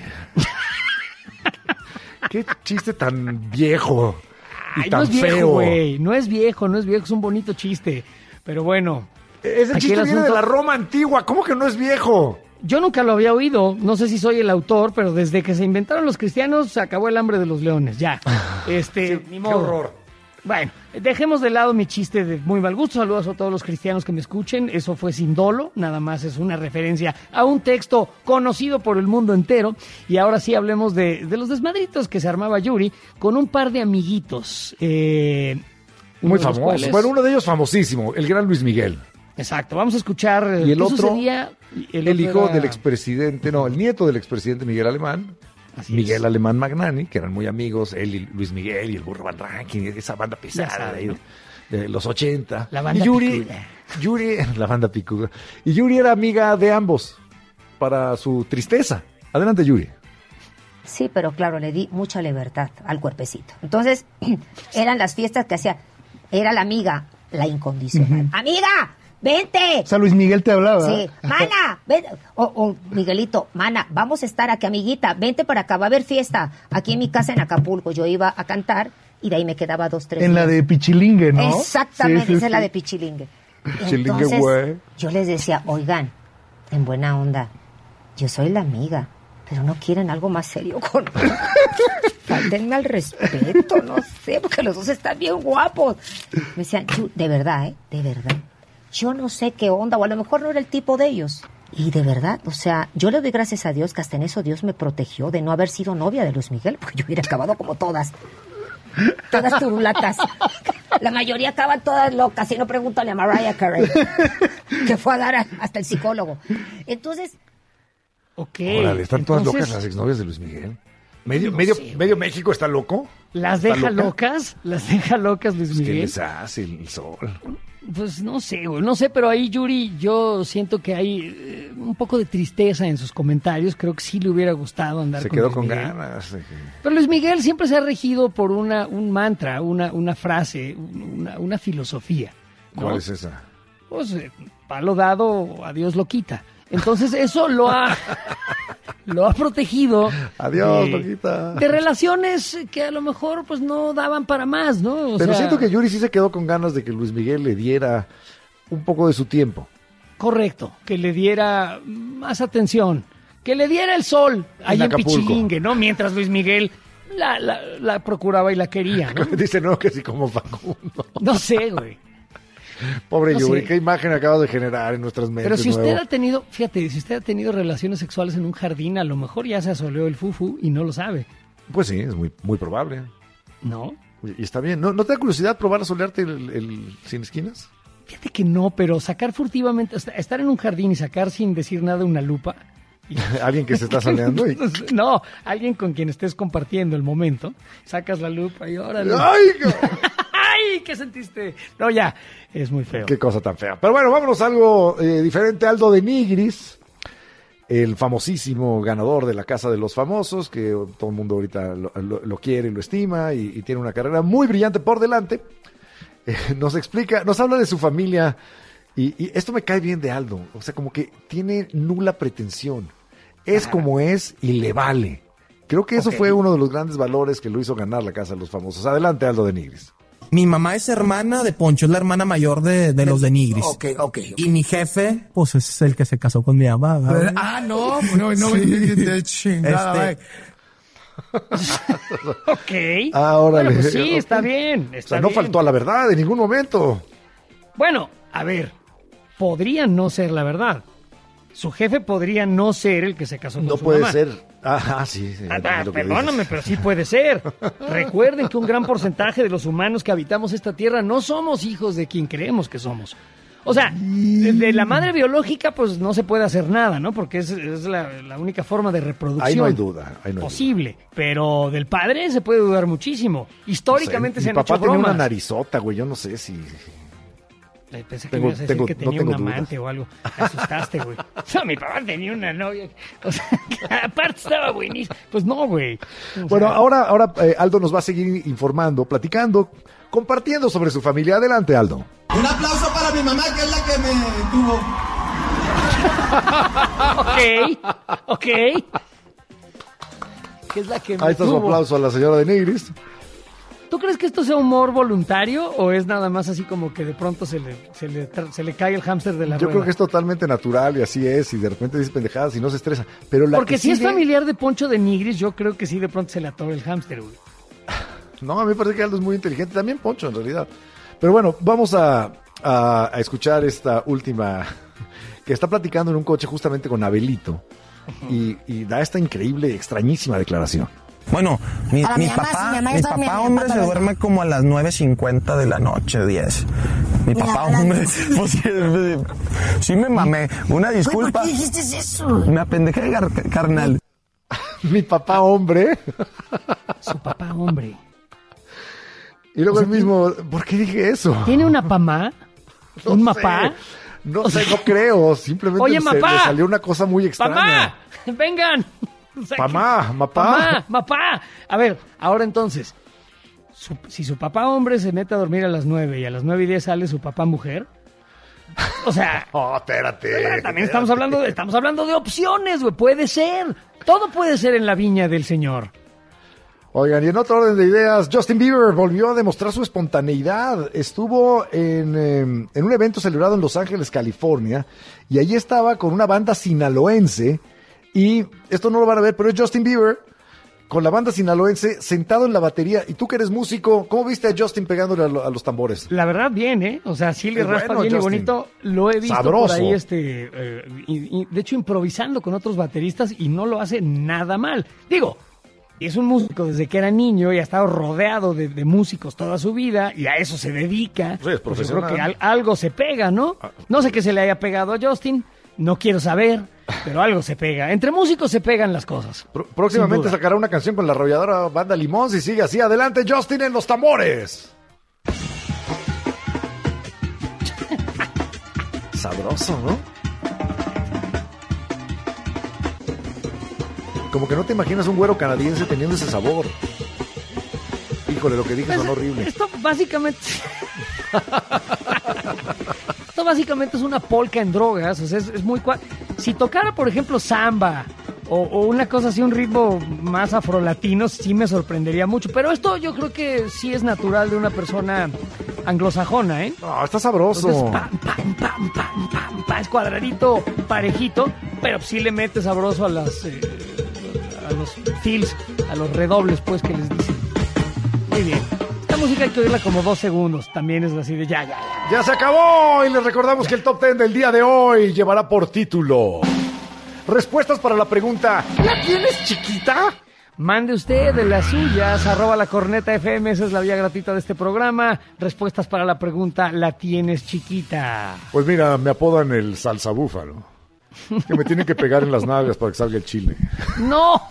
B: Qué chiste tan viejo y tan
A: no es viejo,
B: feo.
A: Güey. No es viejo, es un bonito chiste. Pero bueno.
B: Ese chiste viene de la Roma antigua. ¿Cómo que no es viejo?
A: Yo nunca lo había oído. No sé si soy el autor, pero desde que se inventaron los cristianos se acabó el hambre de los leones. Ya.
B: Sí,
A: ni modo.
B: Qué horror.
A: Bueno, dejemos de lado mi chiste de muy mal gusto. Saludos a todos los cristianos que me escuchen. Eso fue sin dolo, nada más es una referencia a un texto conocido por el mundo entero. Y ahora sí hablemos de los desmadritos que se armaba Yuri con un par de amiguitos.
B: Muy famosos. Bueno, uno de ellos famosísimo, el gran Luis Miguel.
A: Exacto, vamos a escuchar.
B: Y el otro,
A: sucedía?
B: El hijo del expresidente, el nieto del expresidente Miguel Alemán. Miguel Alemán Magnani, que eran muy amigos, él y Luis Miguel y el Burro Van Ranking, esa banda pesada de los 80.
A: La banda
B: Yuri, la banda picuda. Y Yuri era amiga de ambos para su tristeza. Adelante, Yuri.
R: Sí, pero claro, le di mucha libertad al cuerpecito. Entonces, eran las fiestas que hacía. Era la amiga, la incondicional. ¡Amiga! ¡Vente!
F: O sea, Luis Miguel te hablaba.
R: Sí. ¡Mana! Ven. O Miguelito, mana, vamos a estar aquí, amiguita. Vente para acá, va a haber fiesta. Aquí en mi casa en Acapulco. Yo iba a cantar y de ahí me quedaba 2, 3 días.
F: En la de Pichilingue, ¿no?
R: Exactamente, sí, esa es la de Pichilingue.
B: Pichilingue, güey.
R: Yo les decía, oigan, en buena onda, yo soy la amiga, pero no quieren algo más serio conmigo. Faltenme al respeto, no sé, porque los dos están bien guapos. Me decían, de verdad, de verdad. Yo no sé qué onda, o a lo mejor no era el tipo de ellos. Y de verdad, o sea, yo le doy gracias a Dios que hasta en eso Dios me protegió de no haber sido novia de Luis Miguel, porque yo hubiera acabado como todas turulatas. La mayoría acaban todas locas, y no pregúntale a Mariah Carey, que fue a dar hasta el psicólogo. Entonces...
B: Órale, ¿están todas locas las exnovias de Luis Miguel? ¿Medio México está loco?
A: ¿Las deja locas? ¿Las deja locas Luis Miguel?
B: ¿Qué les hace el sol?
A: Pues no sé, güey, no sé, pero ahí Yuri, yo siento que hay un poco de tristeza en sus comentarios. Creo que sí le hubiera gustado andar con Luis Miguel. Se quedó con ganas. Pero Luis Miguel siempre se ha regido por un mantra, una frase, una filosofía, ¿no?
B: ¿Cuál es esa?
A: Pues palo dado, a Dios lo quita. Entonces eso lo ha protegido.
B: Adiós, loquita.
A: De relaciones que a lo mejor pues no daban para más, ¿no?
B: Pero siento que Yuri sí se quedó con ganas de que Luis Miguel le diera un poco de su tiempo.
A: Correcto, que le diera más atención, que le diera el sol ahí en Pichilingue, ¿no? Mientras Luis Miguel la procuraba y la quería, ¿no?
B: Dice, no, que sí como Facundo.
A: No sé, güey.
B: Pobre Yuri, qué imagen acaba de generar en nuestras mentes.
A: Pero si usted ha tenido, fíjate, si usted ha tenido relaciones sexuales en un jardín, a lo mejor ya se asoleó el fufu y no lo sabe.
B: Pues sí, es muy, muy probable.
A: ¿No?
B: Y está bien. ¿No te da curiosidad probar a solearte el sin esquinas?
A: Fíjate que no, pero sacar furtivamente, estar en un jardín y sacar sin decir nada una lupa.
B: ¿Alguien que se está soleando?
A: No, alguien con quien estés compartiendo el momento. Sacas la lupa y órale.
B: ¡Ay!
A: ¡Ay! ¿Qué sentiste? No, ya, es muy feo.
B: Qué cosa tan fea. Pero bueno, vámonos a algo diferente. Aldo de Nigris, el famosísimo ganador de la Casa de los Famosos, que todo el mundo ahorita lo quiere y lo estima y tiene una carrera muy brillante por delante. Nos explica, nos habla de su familia y esto me cae bien de Aldo. O sea, como que tiene nula pretensión. Es como es y le vale. Creo que eso fue uno de los grandes valores que lo hizo ganar la Casa de los Famosos. Adelante, Aldo de Nigris.
S: Mi mamá es hermana de Poncho, es la hermana mayor de los de Nigris.
Q: Ok.
S: Y mi jefe, pues es el que se casó con mi mamá. ¿Verdad?
F: No, chingada.
A: Ok.
B: Órale.
A: Bueno, pues sí, está bien.
B: No faltó a la verdad en ningún momento.
A: Bueno, a ver, podría no ser la verdad. Su jefe podría no ser el que se casó con su mamá.
B: No puede ser. Sí.
A: Perdóname, pero sí puede ser. Recuerden que un gran porcentaje de los humanos que habitamos esta tierra no somos hijos de quien creemos que somos. O sea, de la madre biológica, pues no se puede hacer nada, ¿no? Porque es la única forma de reproducción.
B: Ahí no hay duda.
A: Posible. Pero del padre se puede dudar muchísimo. Históricamente se han hecho bromas.
B: Mi papá tenía una narizota, güey. Yo no sé si...
A: Pensé que me ibas a decir que tenía un amante o algo. Te asustaste, güey. No, mi papá tenía una novia. O sea, aparte estaba buenísimo. Pues no, güey.
B: Bueno, ahora Aldo nos va a seguir informando, platicando, compartiendo sobre su familia. Adelante, Aldo.
Q: Un aplauso para mi mamá, que es la que me tuvo.
A: Ok. Que es la que me
B: Ahí está su aplauso a la señora de Nigris.
A: ¿Tú crees que esto sea humor voluntario o es nada más así como que de pronto se le cae el hámster de la rueda?
B: Yo creo que es totalmente natural y así es, y de repente dice pendejadas y no se estresa. Pero
A: porque si es familiar de Poncho de Nigris, yo creo que sí de pronto se le atora el hámster, güey.
B: No, a mí me parece que Aldo es muy inteligente, también Poncho en realidad. Pero bueno, vamos a escuchar esta última, que está platicando en un coche justamente con Abelito, y da esta increíble, extrañísima declaración.
S: Bueno, mi papá hombre se duerme como a las 9:50 de la noche, 10. Mi papá hombre, pues, sí me mamé. Una disculpa.
D: ¿Por qué dijiste eso?
S: Me apendejé, carnal.
B: Mi papá hombre.
A: Su papá hombre.
B: Y luego el mismo, ¿por qué dije eso?
A: ¿Tiene una mamá?
B: No
A: ¿Un
B: sé.
A: mapá?
B: No sé, no creo. Simplemente
A: Oye,
B: le salió una cosa muy extraña.
A: ¡Mamá! ¡Vengan! O sea, ¡Mapá! A ver, ahora entonces, si su papá hombre se mete a dormir a las 9 y a las 9:10 sale su papá mujer, o sea...
B: espérate.
A: También estamos hablando de opciones, güey. Puede ser. Todo puede ser en la viña del señor.
B: Oigan, y en otro orden de ideas, Justin Bieber volvió a demostrar su espontaneidad. Estuvo en un evento celebrado en Los Ángeles, California, y allí estaba con una banda sinaloense. Y esto no lo van a ver, pero es Justin Bieber con la banda sinaloense sentado en la batería. Y tú que eres músico, ¿cómo viste a Justin pegándole a los tambores?
A: La verdad, bien, ¿eh? O sea, sí le raspa
B: bueno,
A: bien
B: Justin.
A: Y bonito. Lo he visto
B: Sabroso.
A: por ahí, de hecho, improvisando con otros bateristas y no lo hace nada mal. Digo, es un músico desde que era niño y ha estado rodeado de músicos toda su vida y a eso se dedica.
B: Sí, es profesional.
A: Pues yo creo que algo se pega, ¿no? No sé qué se le haya pegado a Justin, no quiero saber, pero algo se pega. Entre músicos se pegan las cosas.
B: Próximamente sacará una canción con la arrolladora banda Limón, si sigue así. Adelante, Justin, en los tambores. Sabroso, ¿no? Como que no te imaginas un güero canadiense teniendo ese sabor. Híjole, lo que dije son horrible.
A: Esto básicamente es una polka en drogas. O sea, es muy... Si tocara, por ejemplo, samba o una cosa así, un ritmo más afrolatino, sí me sorprendería mucho. Pero esto yo creo que sí es natural de una persona anglosajona, ¿eh?
B: No, está sabroso.
A: Entonces, es cuadradito, parejito, pero sí le mete sabroso a los fills, a los redobles, pues, que les dicen. Muy bien. Esta música hay que oírla como 2 segundos. También es así de ya.
B: ¡Ya se acabó! Y les recordamos que el Top 10 del día de hoy llevará por título: respuestas para la pregunta ¿la tienes chiquita?
A: Mande usted de las suyas, @lacornetafm, esa es la vía gratuita de este programa. Respuestas para la pregunta ¿la tienes chiquita?
B: Pues mira, me apodan el salsa búfalo, que me tienen que pegar en las nalgas para que salga el chile.
A: ¡No!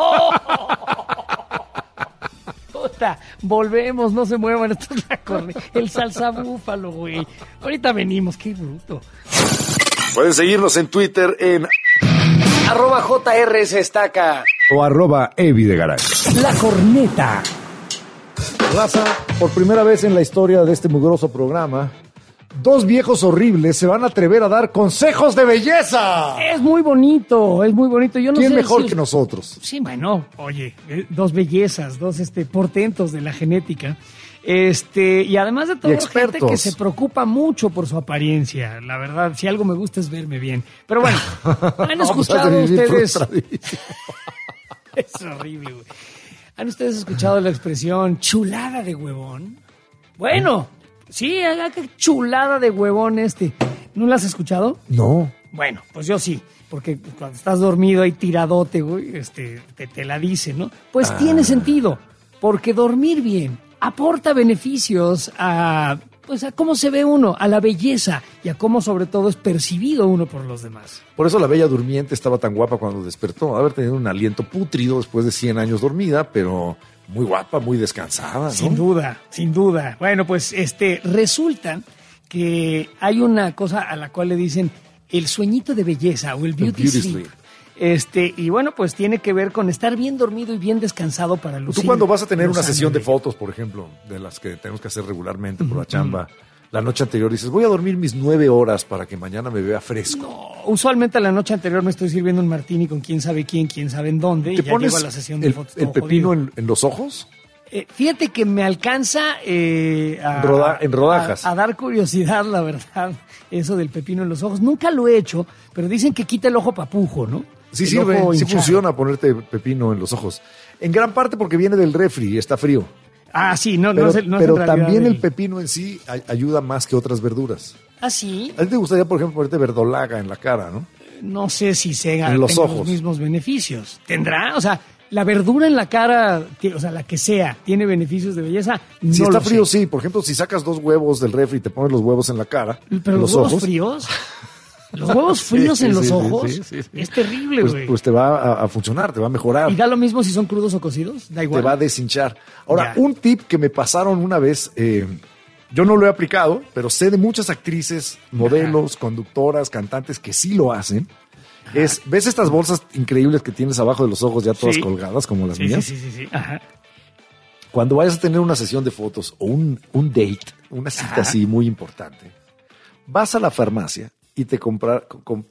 A: Volvemos, no se muevan, esto es la corneta. El salsa búfalo, güey. Ahorita venimos, qué bruto.
B: Pueden seguirnos en Twitter en
A: @JRSestaca
B: o @evidegaray.
A: La corneta.
B: Raza, por primera vez en la historia de este mugroso programa, 2 viejos horribles se van a atrever a dar consejos de belleza.
A: Es muy bonito, es muy bonito. Yo no
B: ¿Quién
A: sé
B: mejor que nosotros?
A: Sí, bueno, oye, 2 bellezas, 2 portentos de la genética. Y además de todo, gente que se preocupa mucho por su apariencia. La verdad, si algo me gusta es verme bien. Pero bueno, ¿han escuchado ustedes? Es horrible, güey. ¿Han ustedes escuchado la expresión chulada de huevón? Bueno, Sí, qué chulada de huevón este. ¿No lo has escuchado?
B: No.
A: Bueno, pues yo sí, porque cuando estás dormido ahí tiradote, güey, te la dice, ¿no? Pues tiene sentido, porque dormir bien aporta beneficios a cómo se ve uno, a la belleza y a cómo sobre todo es percibido uno por los demás.
B: Por eso la Bella Durmiente estaba tan guapa cuando despertó, haber tenido un aliento pútrido después de 100 años dormida, pero muy guapa, muy descansada, ¿no?
A: Sin duda, sin duda. Bueno, pues resulta que hay una cosa a la cual le dicen el sueñito de belleza o el beauty sleep. Y bueno, pues tiene que ver con estar bien dormido y bien descansado para lucir.
B: Tú cuando vas a tener una sesión de fotos, por ejemplo, de las que tenemos que hacer regularmente por la chamba, la noche anterior dices, voy a dormir mis 9 horas para que mañana me vea fresco.
A: No, usualmente la noche anterior me estoy sirviendo un martini con quién sabe en dónde, y ya llego a la sesión de fotos.
B: ¿El pepino en los ojos?
A: Fíjate que me alcanza
B: en rodajas.
A: A dar curiosidad, la verdad, eso del pepino en los ojos. Nunca lo he hecho, pero dicen que quita el ojo papujo, ¿no?
B: Sí sirve, sí funciona ponerte pepino en los ojos. En gran parte porque viene del refri y está frío.
A: Ah, sí,
B: pero también el pepino en sí ayuda más que otras verduras.
A: ¿Ah, sí?
B: A ti te gustaría, por ejemplo, ponerte verdolaga en la cara, ¿no?
A: No sé si tenga los mismos beneficios. ¿Tendrá? O sea, la verdura en la cara, o sea, la que sea, ¿tiene beneficios de belleza? No
B: si está frío, sí. Por ejemplo, si sacas 2 huevos del refri y te pones los huevos en la cara,
A: ¿pero los huevos fríos? ¿Los huevos fríos en los ojos? Sí. Es terrible, güey.
B: Pues te va a funcionar, te va a mejorar.
A: ¿Y da lo mismo si son crudos o cocidos? Da igual.
B: Te va a deshinchar. Ahora, un tip que me pasaron una vez, yo no lo he aplicado, pero sé de muchas actrices, modelos, conductoras, cantantes que sí lo hacen. ¿Ves estas bolsas increíbles que tienes abajo de los ojos ya todas colgadas, como las mías?
A: Sí. Ajá.
B: Cuando vayas a tener una sesión de fotos o un date, una cita así muy importante, vas a la farmacia y te compras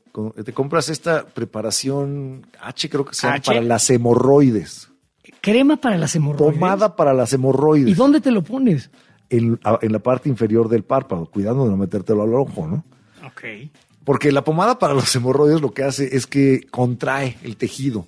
B: esta preparación creo que se llama, para las hemorroides.
A: ¿Crema para las hemorroides?
B: Pomada para las hemorroides.
A: ¿Y dónde te lo pones?
B: En la parte inferior del párpado, cuidando de no metértelo al ojo, ¿no?
A: Ok.
B: Porque la pomada para los hemorroides lo que hace es que contrae el tejido.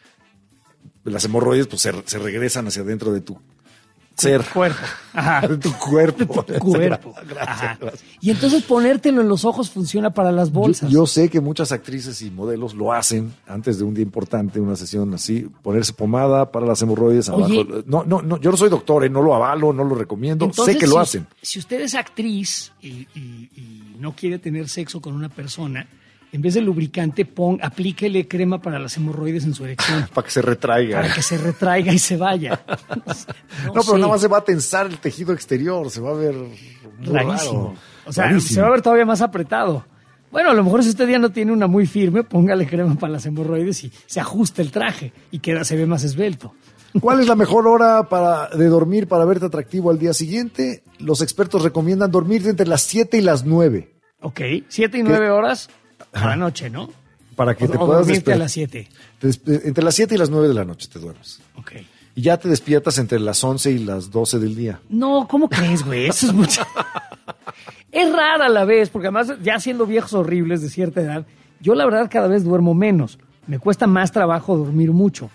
B: Las hemorroides pues se regresan hacia adentro de tu ser.
A: Cuerpo. Ajá.
B: De tu cuerpo.
A: De tu cuerpo.
B: Gracias.
A: Y entonces ponértelo en los ojos funciona para las bolsas.
B: Yo sé que muchas actrices y modelos lo hacen antes de un día importante, una sesión así, ponerse pomada para las hemorroides.
A: Oye,
B: abajo. No, yo no soy doctor, no lo avalo, no lo recomiendo. Entonces, sé que lo hacen.
A: Si usted es actriz y no quiere tener sexo con una persona, en vez de lubricante, aplíquele crema para las hemorroides en su erección.
B: Para que se retraiga.
A: Para que se retraiga y se vaya.
B: No, pero nada más se va a tensar el tejido exterior, se va a ver
A: rarísimo. O sea, se va a ver todavía más apretado. Bueno, a lo mejor si usted ya no tiene una muy firme, póngale crema para las hemorroides y se ajusta el traje y se ve más esbelto.
B: ¿Cuál es la mejor hora de dormir para verte atractivo al día siguiente? Los expertos recomiendan dormir entre las 7 y las 9.
A: Ok, 7 y 9 horas a la noche, ¿no?
B: Para que te puedas
A: dormirte a las 7.
B: Entre las 7 y las 9 de la noche te duermes.
A: Ok.
B: Y ya te despiertas entre las 11 y las 12 del día.
A: No, ¿cómo crees, güey? Eso es mucho. Es rara a la vez, porque además ya siendo viejos horribles de cierta edad, yo la verdad cada vez duermo menos. Me cuesta más trabajo dormir mucho.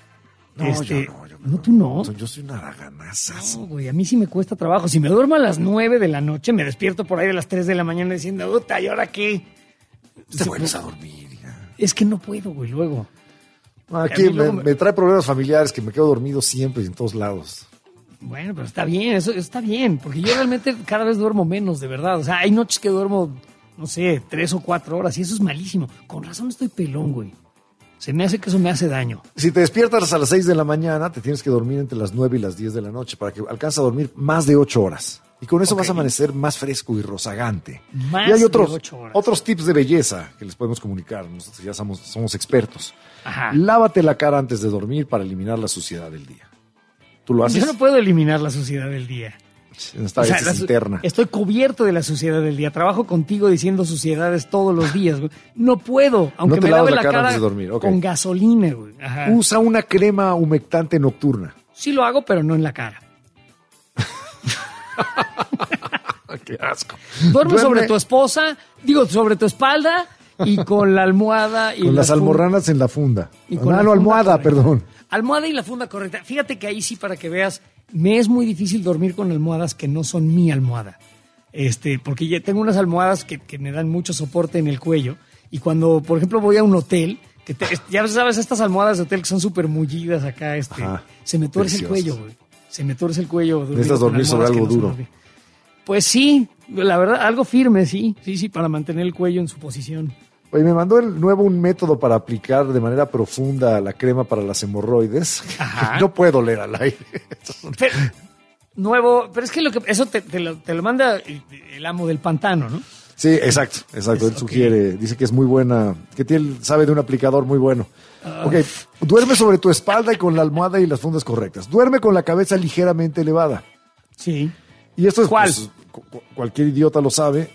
A: No, tú no.
B: Yo soy una haraganaza.
A: No, güey, a mí sí me cuesta trabajo. Si me duermo a las 9 de la noche, me despierto por ahí de las 3 de la mañana diciendo, puta, ¿y ahora qué?
B: Te vuelves a dormir. Ya.
A: Es que no puedo, güey, luego.
B: Aquí me trae problemas familiares que me quedo dormido siempre y en todos lados.
A: Bueno, pero está bien, eso está bien, porque yo realmente cada vez duermo menos, de verdad. O sea, hay noches que duermo, no sé, 3 o 4 horas y eso es malísimo. Con razón estoy pelón, güey. Se me hace que eso me hace daño.
B: Si te despiertas a las 6 de la mañana, te tienes que dormir entre las 9 y las 10 de la noche para que alcances a dormir más de 8 horas. Y con eso vas a amanecer más fresco y rozagante.
A: Más
B: y hay
A: de 8 horas.
B: Otros tips de belleza que les podemos comunicar. Nosotros ya somos expertos.
A: Ajá.
B: Lávate la cara antes de dormir para eliminar la suciedad del día. ¿Tú lo haces?
A: Yo no puedo eliminar la suciedad del día.
B: Es interna.
A: Estoy cubierto de la suciedad del día. Trabajo contigo diciendo suciedades todos los días, güey. No puedo, aunque me lave la cara
B: antes de dormir.
A: Con gasolina, güey. Ajá.
B: Usa una crema humectante nocturna.
A: Sí lo hago, pero no en la cara.
B: Qué asco.
A: Duerme sobre tu esposa, sobre tu espalda y con la almohada. Y
B: con las almorranas en la funda.
A: Y con
B: almohada, perdón.
A: Almohada y la funda correcta. Fíjate que ahí sí, para que veas, me es muy difícil dormir con almohadas que no son mi almohada. Porque ya tengo unas almohadas que me dan mucho soporte en el cuello. Y cuando, por ejemplo, voy a un hotel, ya sabes, estas almohadas de hotel que son súper mullidas acá, se me tuerce el cuello, güey. Se me tuerce el cuello.
B: ¿Necesitas dormir sobre algo duro?
A: Pues sí, la verdad, algo firme, sí, para mantener el cuello en su posición.
B: Oye, me mandó el nuevo un método para aplicar de manera profunda la crema para las hemorroides. Ajá. No puedo leer al aire.
A: Pero es que eso te lo manda el amo del pantano, ¿no?
B: Sí, exacto. Él sugiere, dice que es muy buena, que sabe de un aplicador muy bueno. Ok, duerme sobre tu espalda y con la almohada y las fundas correctas. Duerme con la cabeza ligeramente elevada.
A: Sí.
B: Y esto es, ¿cuál? Pues, cualquier idiota lo sabe.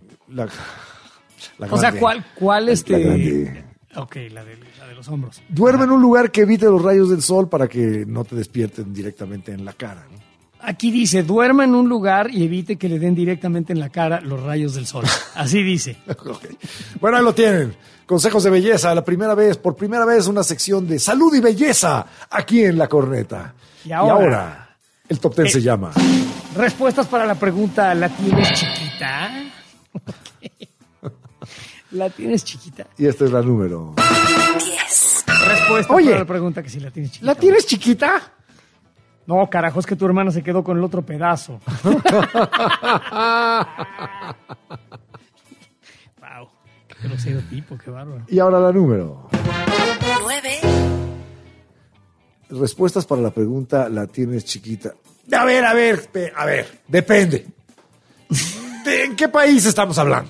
A: O sea, ¿cuál Ok, la de los hombros.
B: Duerme en un lugar que evite los rayos del sol para que no te despierten directamente en la cara, ¿no?
A: Aquí dice, duerma en un lugar y evite que le den directamente en la cara los rayos del sol. Así dice.
B: Okay. Bueno, ahí lo tienen. Consejos de belleza. Por primera vez, una sección de salud y belleza aquí en La Corneta. Y ahora el top 10 se llama...
A: Respuestas para la pregunta, ¿la tienes chiquita? Okay. ¿La tienes chiquita?
B: Y esta es la número
A: 10. Respuesta para la pregunta que si la tienes chiquita.
B: ¿La tienes chiquita?
A: No, carajo, es que tu hermana se quedó con el otro pedazo. Wow, qué grosero tipo, qué bárbaro.
B: Y ahora la número
R: 9.
B: Respuestas para la pregunta, ¿la tienes chiquita? A ver, depende. ¿En qué país estamos hablando?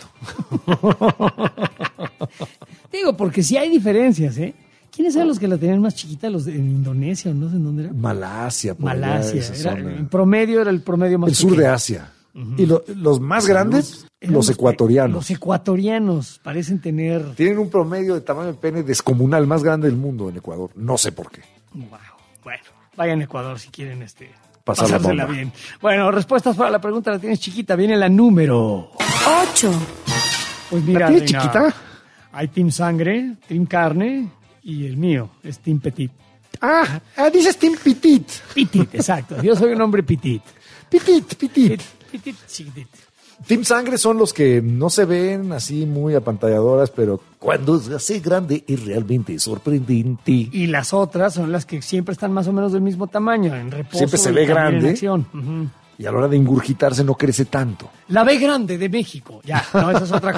A: Digo, porque sí hay diferencias, ¿eh? ¿Quiénes eran los que la tenían más chiquita? ¿Los en Indonesia o no sé en dónde era?
B: Malasia.
A: El promedio era el promedio más
B: pequeño. Sur de Asia. Uh-huh. Y los más grandes, los ecuatorianos.
A: Los ecuatorianos parecen tener...
B: Tienen un promedio de tamaño de pene descomunal, más grande del mundo en Ecuador. No sé por qué.
A: Wow. Bueno, vayan a Ecuador si quieren pasársela bien. Bueno, respuestas para la pregunta, ¿la tienes chiquita? Viene la número
R: 8.
A: Pues mira,
B: ¿la tienes chiquita?
A: Hay Team Sangre, Team Carne y el mío es Team Petit.
B: Dices Team Petit.
A: Petit, exacto. Yo soy un hombre petit.
B: Petit,
A: chiquitito.
B: Team Sangre son los que no se ven así muy apantalladoras, pero cuando se hace grande es realmente sorprendente.
A: Y las otras son las que siempre están más o menos del mismo tamaño, en reposo.
B: Siempre se ve grande.
A: En acción. Uh-huh.
B: Y a la hora de ingurgitarse no crece tanto.
A: La B grande de México. Ya, no, esa es otra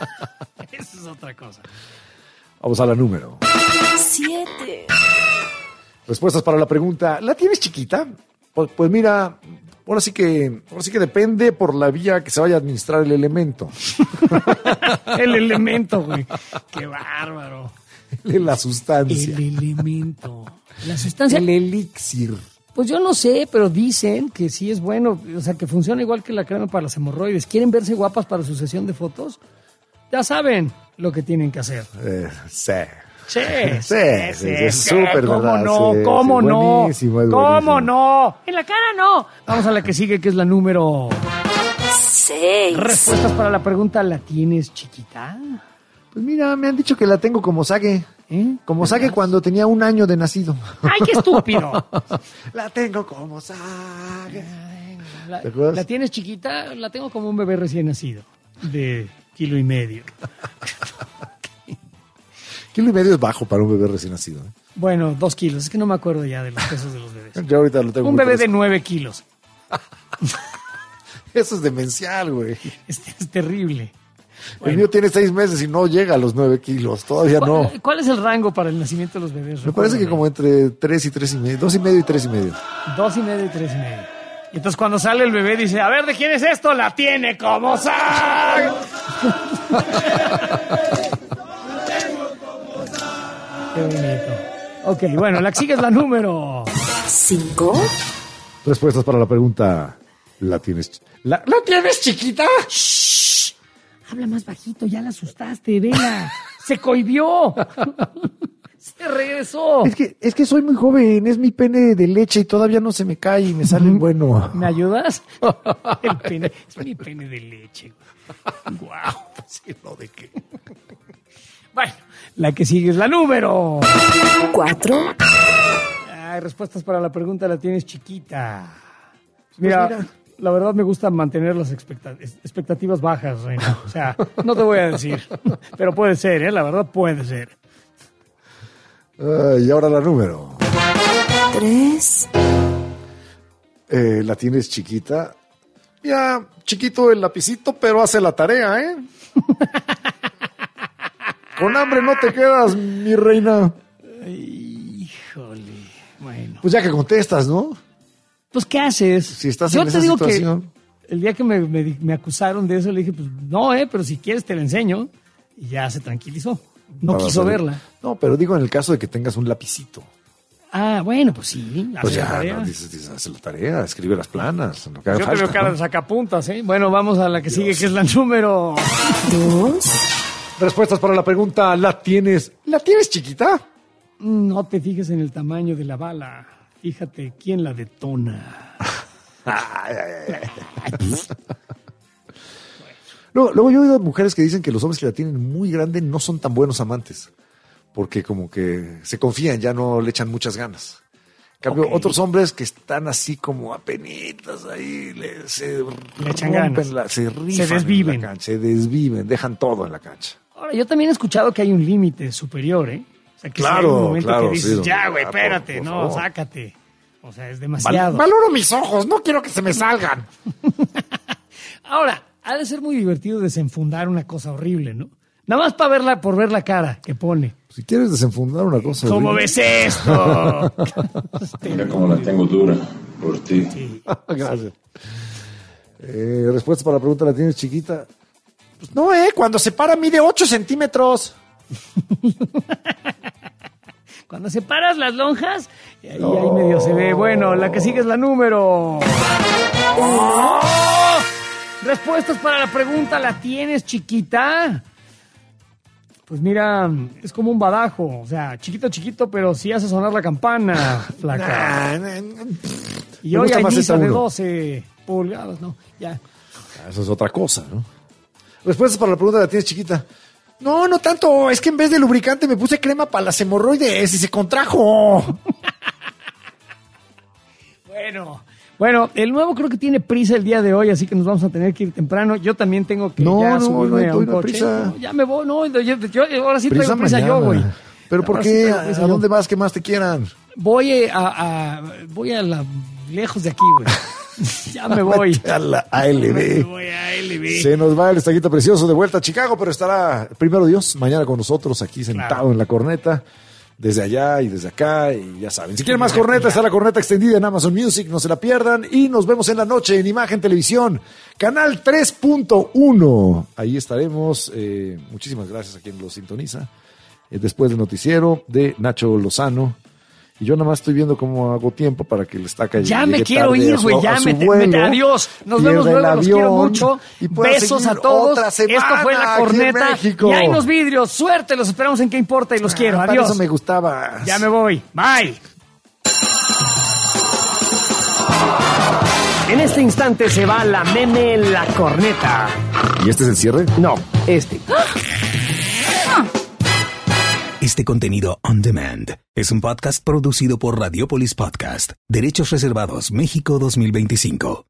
A: cosa.
B: Vamos a la número
R: 7.
B: Respuestas para la pregunta, ¿la tienes chiquita? Pues mira... Ahora sí que depende por la vía que se vaya a administrar el elemento.
A: El elemento, güey. Qué bárbaro.
B: La sustancia.
A: El elemento. La sustancia.
B: El elixir.
A: Pues yo no sé, pero dicen que sí es bueno. O sea, que funciona igual que la crema para las hemorroides. ¿Quieren verse guapas para su sesión de fotos? Ya saben lo que tienen que hacer.
B: Sí.
A: Sí,
B: súper verdad.
A: ¿Cómo no?
B: Buenísimo.
A: ¿Cómo no? En la cara no. Vamos a la que sigue, que es la número
R: 6.
A: Respuestas para la pregunta, ¿la tienes chiquita?
B: Pues mira, me han dicho que la tengo como Sage. Como Sage cuando tenía 1 año de nacido.
A: ¡Ay, qué estúpido!
B: La tengo como Sage.
A: ¿La tienes chiquita? La tengo como un bebé recién nacido, de 1,5 kilos.
B: 1,5 kilos es bajo para un bebé recién nacido.
A: Bueno, 2 kilos. Es que no me acuerdo ya de los pesos de los bebés.
B: Yo ahorita lo tengo.
A: Un bebé de 9 kilos.
B: Eso es demencial, güey.
A: Es terrible.
B: El mío tiene 6 meses y no llega a los 9 kilos. Todavía no.
A: ¿Cuál es el rango para el nacimiento de los bebés?
B: Me parece que como entre 3 y 3,5. 2,5 y 3,5.
A: 2,5 y 3,5. Y entonces cuando sale el bebé dice, a ver, ¿de quién es esto? ¡La tiene como Sag! Qué bonito. Ok, bueno, la que sigue es la número
R: 5.
B: Respuestas para la pregunta, ¿la tienes chiquita?
A: ¡Shh! Habla más bajito, ya la asustaste, vela. Se cohibió. Se regresó.
B: Es que soy muy joven, es mi pene de leche y todavía no se me cae y me sale bueno.
A: ¿Me ayudas? El pene, es mi pene de leche. Guau.
B: Pues sí, no, ¿de qué?
A: Bueno, la que sigue es la número
R: 4.
A: Respuestas para la pregunta, ¿la tienes chiquita? Mira, la verdad me gusta mantener las expectativas bajas, Reina. O sea, no te voy a decir, pero puede ser, la verdad puede ser.
B: Y ahora la número
D: 3.
B: La tienes chiquita. Ya, chiquito el lapicito, pero hace la tarea, ¿eh? Con hambre no te quedas, mi reina.
A: Híjole, bueno.
B: Pues ya que contestas, ¿no?
A: Pues, ¿qué haces?
B: Si estás en esa situación.
A: Que el día que me acusaron de eso, le dije, pues, no, pero si quieres te la enseño. Y ya se tranquilizó. No quiso verla.
B: No, pero digo en el caso de que tengas un lapicito.
A: Ah, bueno, pues sí.
B: Pues ya, hace la tarea, escribe las planas. Yo te
A: veo cara de sacapuntas, ¿eh? Bueno, vamos a la que sigue, que es la número 2.
B: Respuestas para la pregunta, ¿la tienes chiquita?
A: No te fijes en el tamaño de la bala. Fíjate quién la detona.
B: Luego yo he oído mujeres que dicen que los hombres que la tienen muy grande no son tan buenos amantes. Porque como que se confían, ya no le echan muchas ganas. En cambio, otros hombres que están así como apenitas ahí, se
A: echan ganas.
B: Se rifan, se desviven, dejan todo en la cancha.
A: Ahora, yo también he escuchado que hay un límite superior, ¿eh? O sea, que hay un momento que dices, sí, ya, güey, espérate, por favor. Sácate. O sea, es demasiado.
B: Valoro mis ojos, no quiero que se me salgan.
A: Ahora, ha de ser muy divertido desenfundar una cosa horrible, ¿no? Nada más por ver la cara que pone.
B: Si quieres desenfundar una cosa
A: horrible. ¿Cómo ves esto?
T: Mira cómo la tengo dura por ti.
B: Sí. Gracias. Respuesta para la pregunta, ¿la tienes chiquita? Pues no, cuando se para mide 8 centímetros.
A: Cuando separas las lonjas, ahí medio se ve. Bueno, la que sigue es la número... ¡Oh! Respuestas para la pregunta, ¿la tienes chiquita? Pues mira, es como un badajo. O sea, chiquito, pero sí hace sonar la campana, flaca. Y hoy hay misa de 12 pulgadas, ¿no? Ya.
B: Eso es otra cosa, ¿no? Respuestas para la pregunta, ¿la tienes chiquita? No tanto. Es que en vez de lubricante me puse crema para las hemorroides y se contrajo.
A: Bueno, el nuevo creo que tiene prisa el día de hoy, así que nos vamos a tener que ir temprano. Yo también tengo que subirme a un coche. Prisa. No, ya me voy, yo ahora sí traigo prisa mañana. Yo, güey.
B: ¿Pero por qué? ¿A dónde vas? ¿Qué más te quieran?
A: Voy lejos de aquí, güey. Ya me voy.
B: A la ALB.
A: Me voy a ALB.
B: Se nos va el estaquito precioso de vuelta a Chicago, pero estará, primero Dios, mañana con nosotros aquí sentado en la corneta. Desde allá y desde acá, y ya saben. Si quieren más corneta, está la corneta extendida en Amazon Music, no se la pierdan. Y nos vemos en la noche en Imagen Televisión, canal 3.1. Ahí estaremos. Muchísimas gracias a quien lo sintoniza. Después del noticiero de Nacho Lozano. Y yo nada más estoy viendo cómo hago tiempo para que el estaca llegue.
A: Ya me quiero ir, güey. Adiós. Nos vemos luego. Los quiero mucho. Besos a todos. Esto fue La Corneta. Y hay unos vidrios. Suerte. Los esperamos en Qué Importa y los quiero. Adiós.
B: Eso me gustaba.
A: Ya me voy. Bye. En este instante se va la meme La Corneta.
B: ¿Y este es el cierre?
A: No, este.
U: Este contenido on demand es un podcast producido por Radiopolis Podcast. Derechos reservados México 2025.